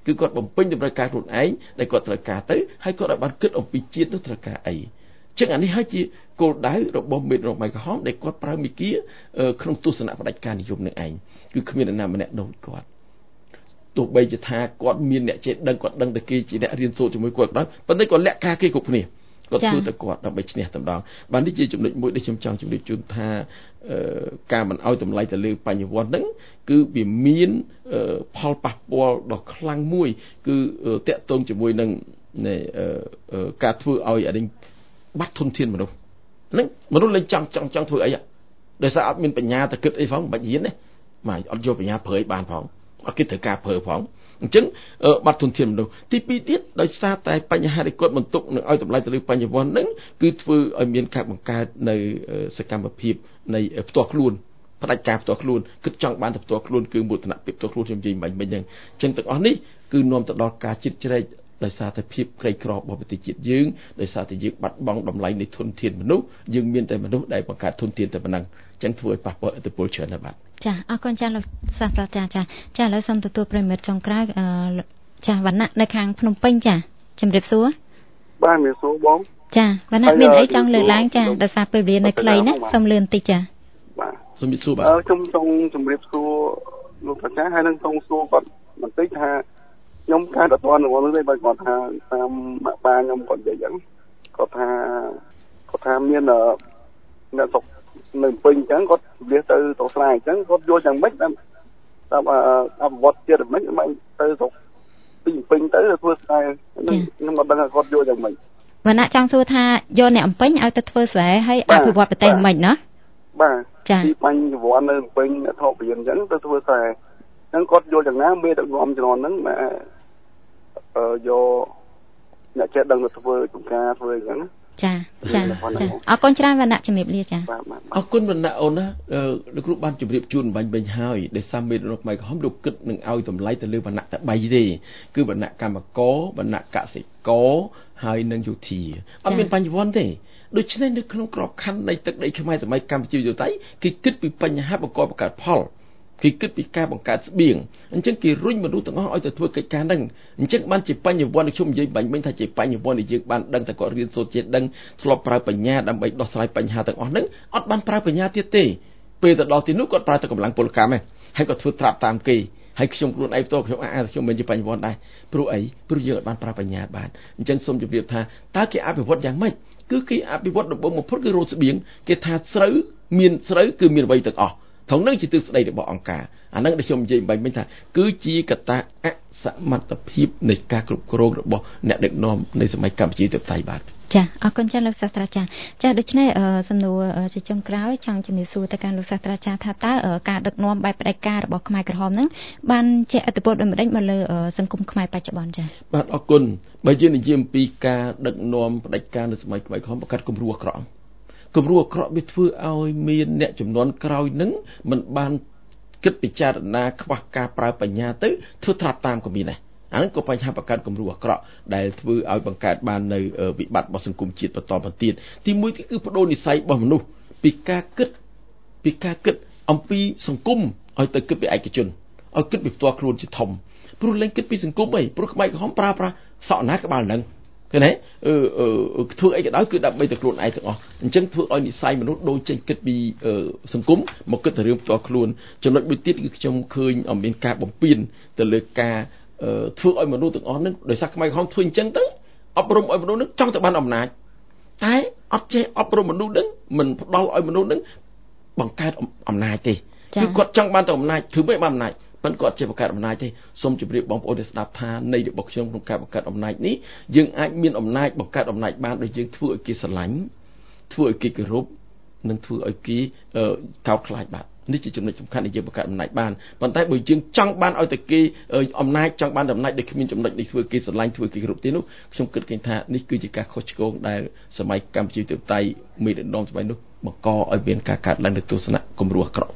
គឺគាត់បំពេញតម្រូវការខ្លួនឯងដែលគាត់ត្រូវការទៅហើយគាត់ឲ្យបានគិតអំពីជាតិនោះត្រូវការអីចឹងអានេះហើយជាគោលដៅរបស់មេដឹកនាំខ្មែរក្រហមដែលគាត់ប្រើមេគាក្នុងទស្សនៈផ្ដាច់ការនិយមនឹងឯងគឺគ្មាននរណាម្នាក់ដូចគាត់ទោះបីជាថាគាត់មានអ្នកចេះដឹងគាត់ដឹងតែគេជាអ្នករៀនសូត្រជាមួយគាត់ដែរប៉ុន្តែគាត់លាក់ការគេគ្រប់គ្នាគាត់ធ្វើតែគាត់ដើម្បីឈ្នះតែម្ដងបាទនេះជាចំណុចមួយដែលខ្ញុំចង់ជម្រាបជូនថាការមិនឲ្យតម្លៃទៅលើបញ្ញវន្តហ្នឹងគឺវាមានផលប៉ះពាល់ដ៏ខ្លាំងមួយគឺតាក់ទងជាមួយនឹងការធ្វើឲ្យអានេះបាត់ធនធានមនុស្សហ្នឹងមនុស្សលេងចង់ចង់ចង់ធ្វើអីដោយសារអត់មានបញ្ញាទៅគិតអីផងមិនបាច់ហ៊ានទេមកអត់យកបញ្ញាប្រើឲ្យបានផងអត់គិតត្រូវការប្រើផងអញ្ចឹងបាត់ធនធានមនុស្សទីពីរទៀតដោយសារតែបញ្ហាដែលគាត់បន្ទុកនឹងឲ្យតម្លៃទៅលើបញ្ញវន្តហ្នឹងគឺធ្វើឲ្យមានការបង្កើតនៅសកម្មភាពនៃផ្ទាល់ខ្លួនផ្ដាច់ការផ្ទាល់ខ្លួនគិតចង់បានទៅផ្ទាល់ខ្លួនគឺមោទនភាពផ្ទាល់ខ្លួនខ្ញុំនិយាយមិញមិញហ្នឹងអញ្ចឹងទាំងអស់នេះគឺនាំទៅដល់ការជិតជ្រែកដោយសារតែភាពក្រីក្ររបស់ប្រទេសជាតិយើងដោយសារតែយើងបាត់បង់តម្លៃនៃធនធានមនុស្សយើងមានតែមនុស្សដែលបង្កើតធនធានតែប៉ុណ្ណឹងអញ្ចឹងធ្វើឲ្យប៉ះពាល់ឥទ្ធិពលច្រើនណាស់បាទចាអរគុណចាលោកសាស្ត្រាចារ្យចាចាឥឡូវសូមទទួលប្រិមិត្តចុងក្រោយចាវណ្ណៈនៅខាងភ្នំពេញចាជំរាបសួរបាទជំរាបសួរបងចាវណ្ណៈមានអីចង់លើកឡើងចាដោយសារពេលវេលានៅខ្លីណាសូមលឿនបន្តិចចាបាទសូមជម្រាបសួរបាទខ្ញុំចង់ជំរាបសួរលោកតាចាហើយនឹងចង់សួរគាត់បន្តិចថាខ្ញុំកើតអត់ទាន់រងទេបើគាត់ថាតាមម៉ាក់ប៉ាខ្ញុំគាត់និយាយចឹងគាត់ថាគាត់ថាមានអ្នកសុខនៅពេញអញ្ចឹងគាត់និយាយទៅទៅស្រែអញ្ចឹងគាត់យកយ៉ាងម៉េចតាមតាមអភិវឌ្ឍជាតិមិនមិនទៅសុខពីពេញទៅធ្វើស្រែខ្ញុំអត់ដឹងថាគាត់យកយ៉ាងម៉េចវណ្ណៈចង់សួរថាយកអ្នកអំពេញឲ្យទៅធ្វើស្រែហើយអភិវឌ្ឍប្រទេសមិនណាបាទពីបញ្ញវន្តនៅពេញថោព្រៀនអញ្ចឹងទៅធ្វើស្រែអញ្ចឹងគាត់យកយ៉ាងណាមេដឹកនាំជំនាន់ហ្នឹងមកអឺយកអ្នកចេះដឹងទៅធ្វើចំការធ្វើអញ្ចឹងចាចាចាអរគុណច្រើនវណ្ណៈជំរាបលាចាអរគុណវណ្ណៈអូនណាលោកគ្រូបានជម្រាបជូនបាញ់បាញ់ហើយដែលសាមេដឹកនាំខ្មែរក្រហមលោកគិតនឹងឲ្យតម្លៃទៅលើវណ្ណៈតែបីទេគឺវណ្ណៈកម្មករវណ្ណៈកសិករហើយនិងយោធាអត់មានបញ្ញវន្តទេដូច្នេះនៅក្នុងក្របខ័ណ្ឌនៃទឹកដីខ្មែរសម័យកម្ពុជាយុត្តិគេគិតពីបញ្ហាបង្កបង្កើតផលគេគិតពីការបង្កើតស្បៀងអញ្ចឹងគេរុញមនុស្សទាំងអស់ឲ្យទៅធ្វើកិច្ចការហ្នឹងអញ្ចឹងបានជាបញ្ញវន្តខ្ញុំនិយាយបាញ់មិញថាជាបញ្ញវន្តដែលយើងបានដឹងតែគាត់រៀនសូត្រជាតិដឹងធ្លាប់ប្រើបញ្ញាដើម្បីដោះស្រាយបញ្ហាទាំងអស់ហ្នឹងអត់បានប្រើបញ្ញាទៀតទេពេលទៅដល់ទីនោះគាត់ប្រើតែកម្លាំងពលកម្មឯងហើយគាត់ធ្វើត្រាប់តាមគេហើយខ្ញុំខ្លួនឯងផ្ទាល់ខ្ញុំអាខ្ញុំមិនជាបញ្ញវន្តដែរព្រោះអីព្រោះយើងអត់បានប្រើបញ្ញាបានអញ្ចឹងសូមជម្រាបថាតើគេអភិវឌ្ឍយ៉ាងម៉េចគឺគេអភិវឌ្ឍដំបូងបំផុតគឺរោទស្បៀងគេថាស្រូវមានស្រូវគឺមានអ្វីទាំងអស់ត្រង់នឹងជាទិសដៅរបស់អង្គការអានឹងដែលខ្ញុំនិយាយបាញ់មិញថាគឺជាកត្តាអសមត្ថភាពនៃការគ្រប់គ្រងរបស់អ្នកដឹកនាំនៃសម័យកម្ពុជាទៅតៃបាទចាអរគុណចាលោកសាស្ត្រាចារ្យចាដូច្នេះសំណួរជាចុងក្រោយចង់ជំរាបសួរទៅកាន់លោកសាស្ត្រាចារ្យថាតើការដឹកនាំបែបផ្ដាច់ការរបស់ខ្មែរក្រហមហ្នឹងបានជះឥទ្ធិពលដូចម្តេចមកលើសង្គមខ្មែរបច្ចុប្បន្នចាបាទអរគុណបើយើងនិយាយអំពីការដឹកនាំផ្ដាច់ការនៅសម័យខ្មែរក្រហមបង្កើតគំរូអាក្រក់គំរូអាក្រក់វាធ្វើឲ្យមានអ្នកចំនួនក្រោយនឹងមិនបានគិតពិចារណាខ្វះការប្រើបញ្ញាទៅធ្វើត្រាប់តាមក៏មានដែរអាហ្នឹងក៏បញ្ហាបង្កើតគំរូអាក្រក់ដែលធ្វើឲ្យបង្កើតបាននៅវិបត្តិរបស់សង្គមជាតិបន្តបន្ទាប់ទីមួយគឺបដូរនិស្ស័យរបស់មនុស្សពីការគិតពីការគិតអំពីសង្គមឲ្យទៅគិតពីឯកជនឲ្យគិតពីផ្ទាល់ខ្លួនជាធំព្រោះលែងគិតពីសង្គមអីព្រោះក្បាច់ក្រហមប្រើប្រាស់សក់ណាក្បាលហ្នឹងឃើញទេអឺធ្វើអីក៏ដោយគឺដើម្បីតែខ្លួនឯងទាំងអស់អញ្ចឹងធ្វើឲ្យនិស្ស័យមនុស្សដូចចេញគិតពីសង្គមមកគិតតែរឿងផ្ទាល់ខ្លួនចំណុចមួយទៀតគឺខ្ញុំឃើញមានការបំពេញទៅលើការធ្វើឲ្យមនុស្សទាំងអស់ហ្នឹងដោយសារខ្មែរក្រហមធ្វើអញ្ចឹងទៅអប់រំឲ្យមនុស្សហ្នឹងចង់ទៅបានអំណាចតែអត់ចេះអប់រំមនុស្សហ្នឹងមិនផ្ដល់ឲ្យមនុស្សហ្នឹងបង្កើតអំណាចទេគឺគាត់ចង់បានតែអំណាចធ្វើមិនបានអំណាចប៉ុន្តែគាត់ជាបង្កើតអំណាចទេសូមជម្រាបបងប្អូនដែលស្ដាប់ថានៃរបស់ខ្ញុំក្នុងការបង្កើតអំណាចនេះយើងអាចមានអំណាចបង្កើតអំណាចបានដោយយើងធ្វើឲ្យគេស្រឡាញ់ធ្វើឲ្យគេគោរពនិងធ្វើឲ្យគេកោតខ្លាចបាទនេះជាចំណុចសំខាន់ដែលយើងបង្កើតអំណាចបានប៉ុន្តែបើយើងចង់បានឲ្យតែគេអំណាចចង់បានអំណាចដែលគ្មានចំណុចនេះធ្វើគេស្រឡាញ់ធ្វើគេគោរពទេនោះខ្ញុំគិតឃើញថានេះគឺជាការខុសឆ្គងដែលសម័យកម្ពុជាទៅតៃមេដឹកនាំសម័យនោះបង្កឲ្យមានការកើតឡើងនៃទស្សនៈគំរូអាក្រក់បាទ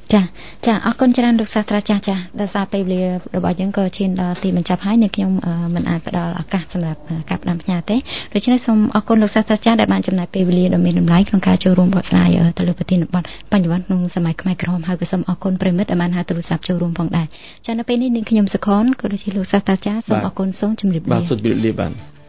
ចាចាអរគុណច្រើនលោកសាស្ត្រាចារ្យចាដោយសារពេលវេលារបស់យើងក៏ឈានដល់ទីបញ្ចប់ហើយនៅខ្ញុំមិនអាចផ្ដល់ឱកាសសម្រាប់ការផ្ដាំផ្ញើទេដូច្នេះសូមអរគុណលោកសាស្ត្រាចារ្យដែលបានចំណាយពេលវេលាដ៏មានតម្លៃក្នុងការចូលរួមបកស្រាយទៅលើប្រធានបទបញ្ញវន្តក្នុងសម័យខ្មែរក្រហមហើយក៏សូមអរគុណប្រិមិត្តដែលបានហៅទូរស័ព្ទចូលរួមផងដែរចានៅពេលនេះនាងខ្ញុំសុខនក៏ដូចជាលោកសាស្ត្រាចារ្យសូមអរគុណសូមជម្រាបលាបាទសូមជម្រាបលាបាទ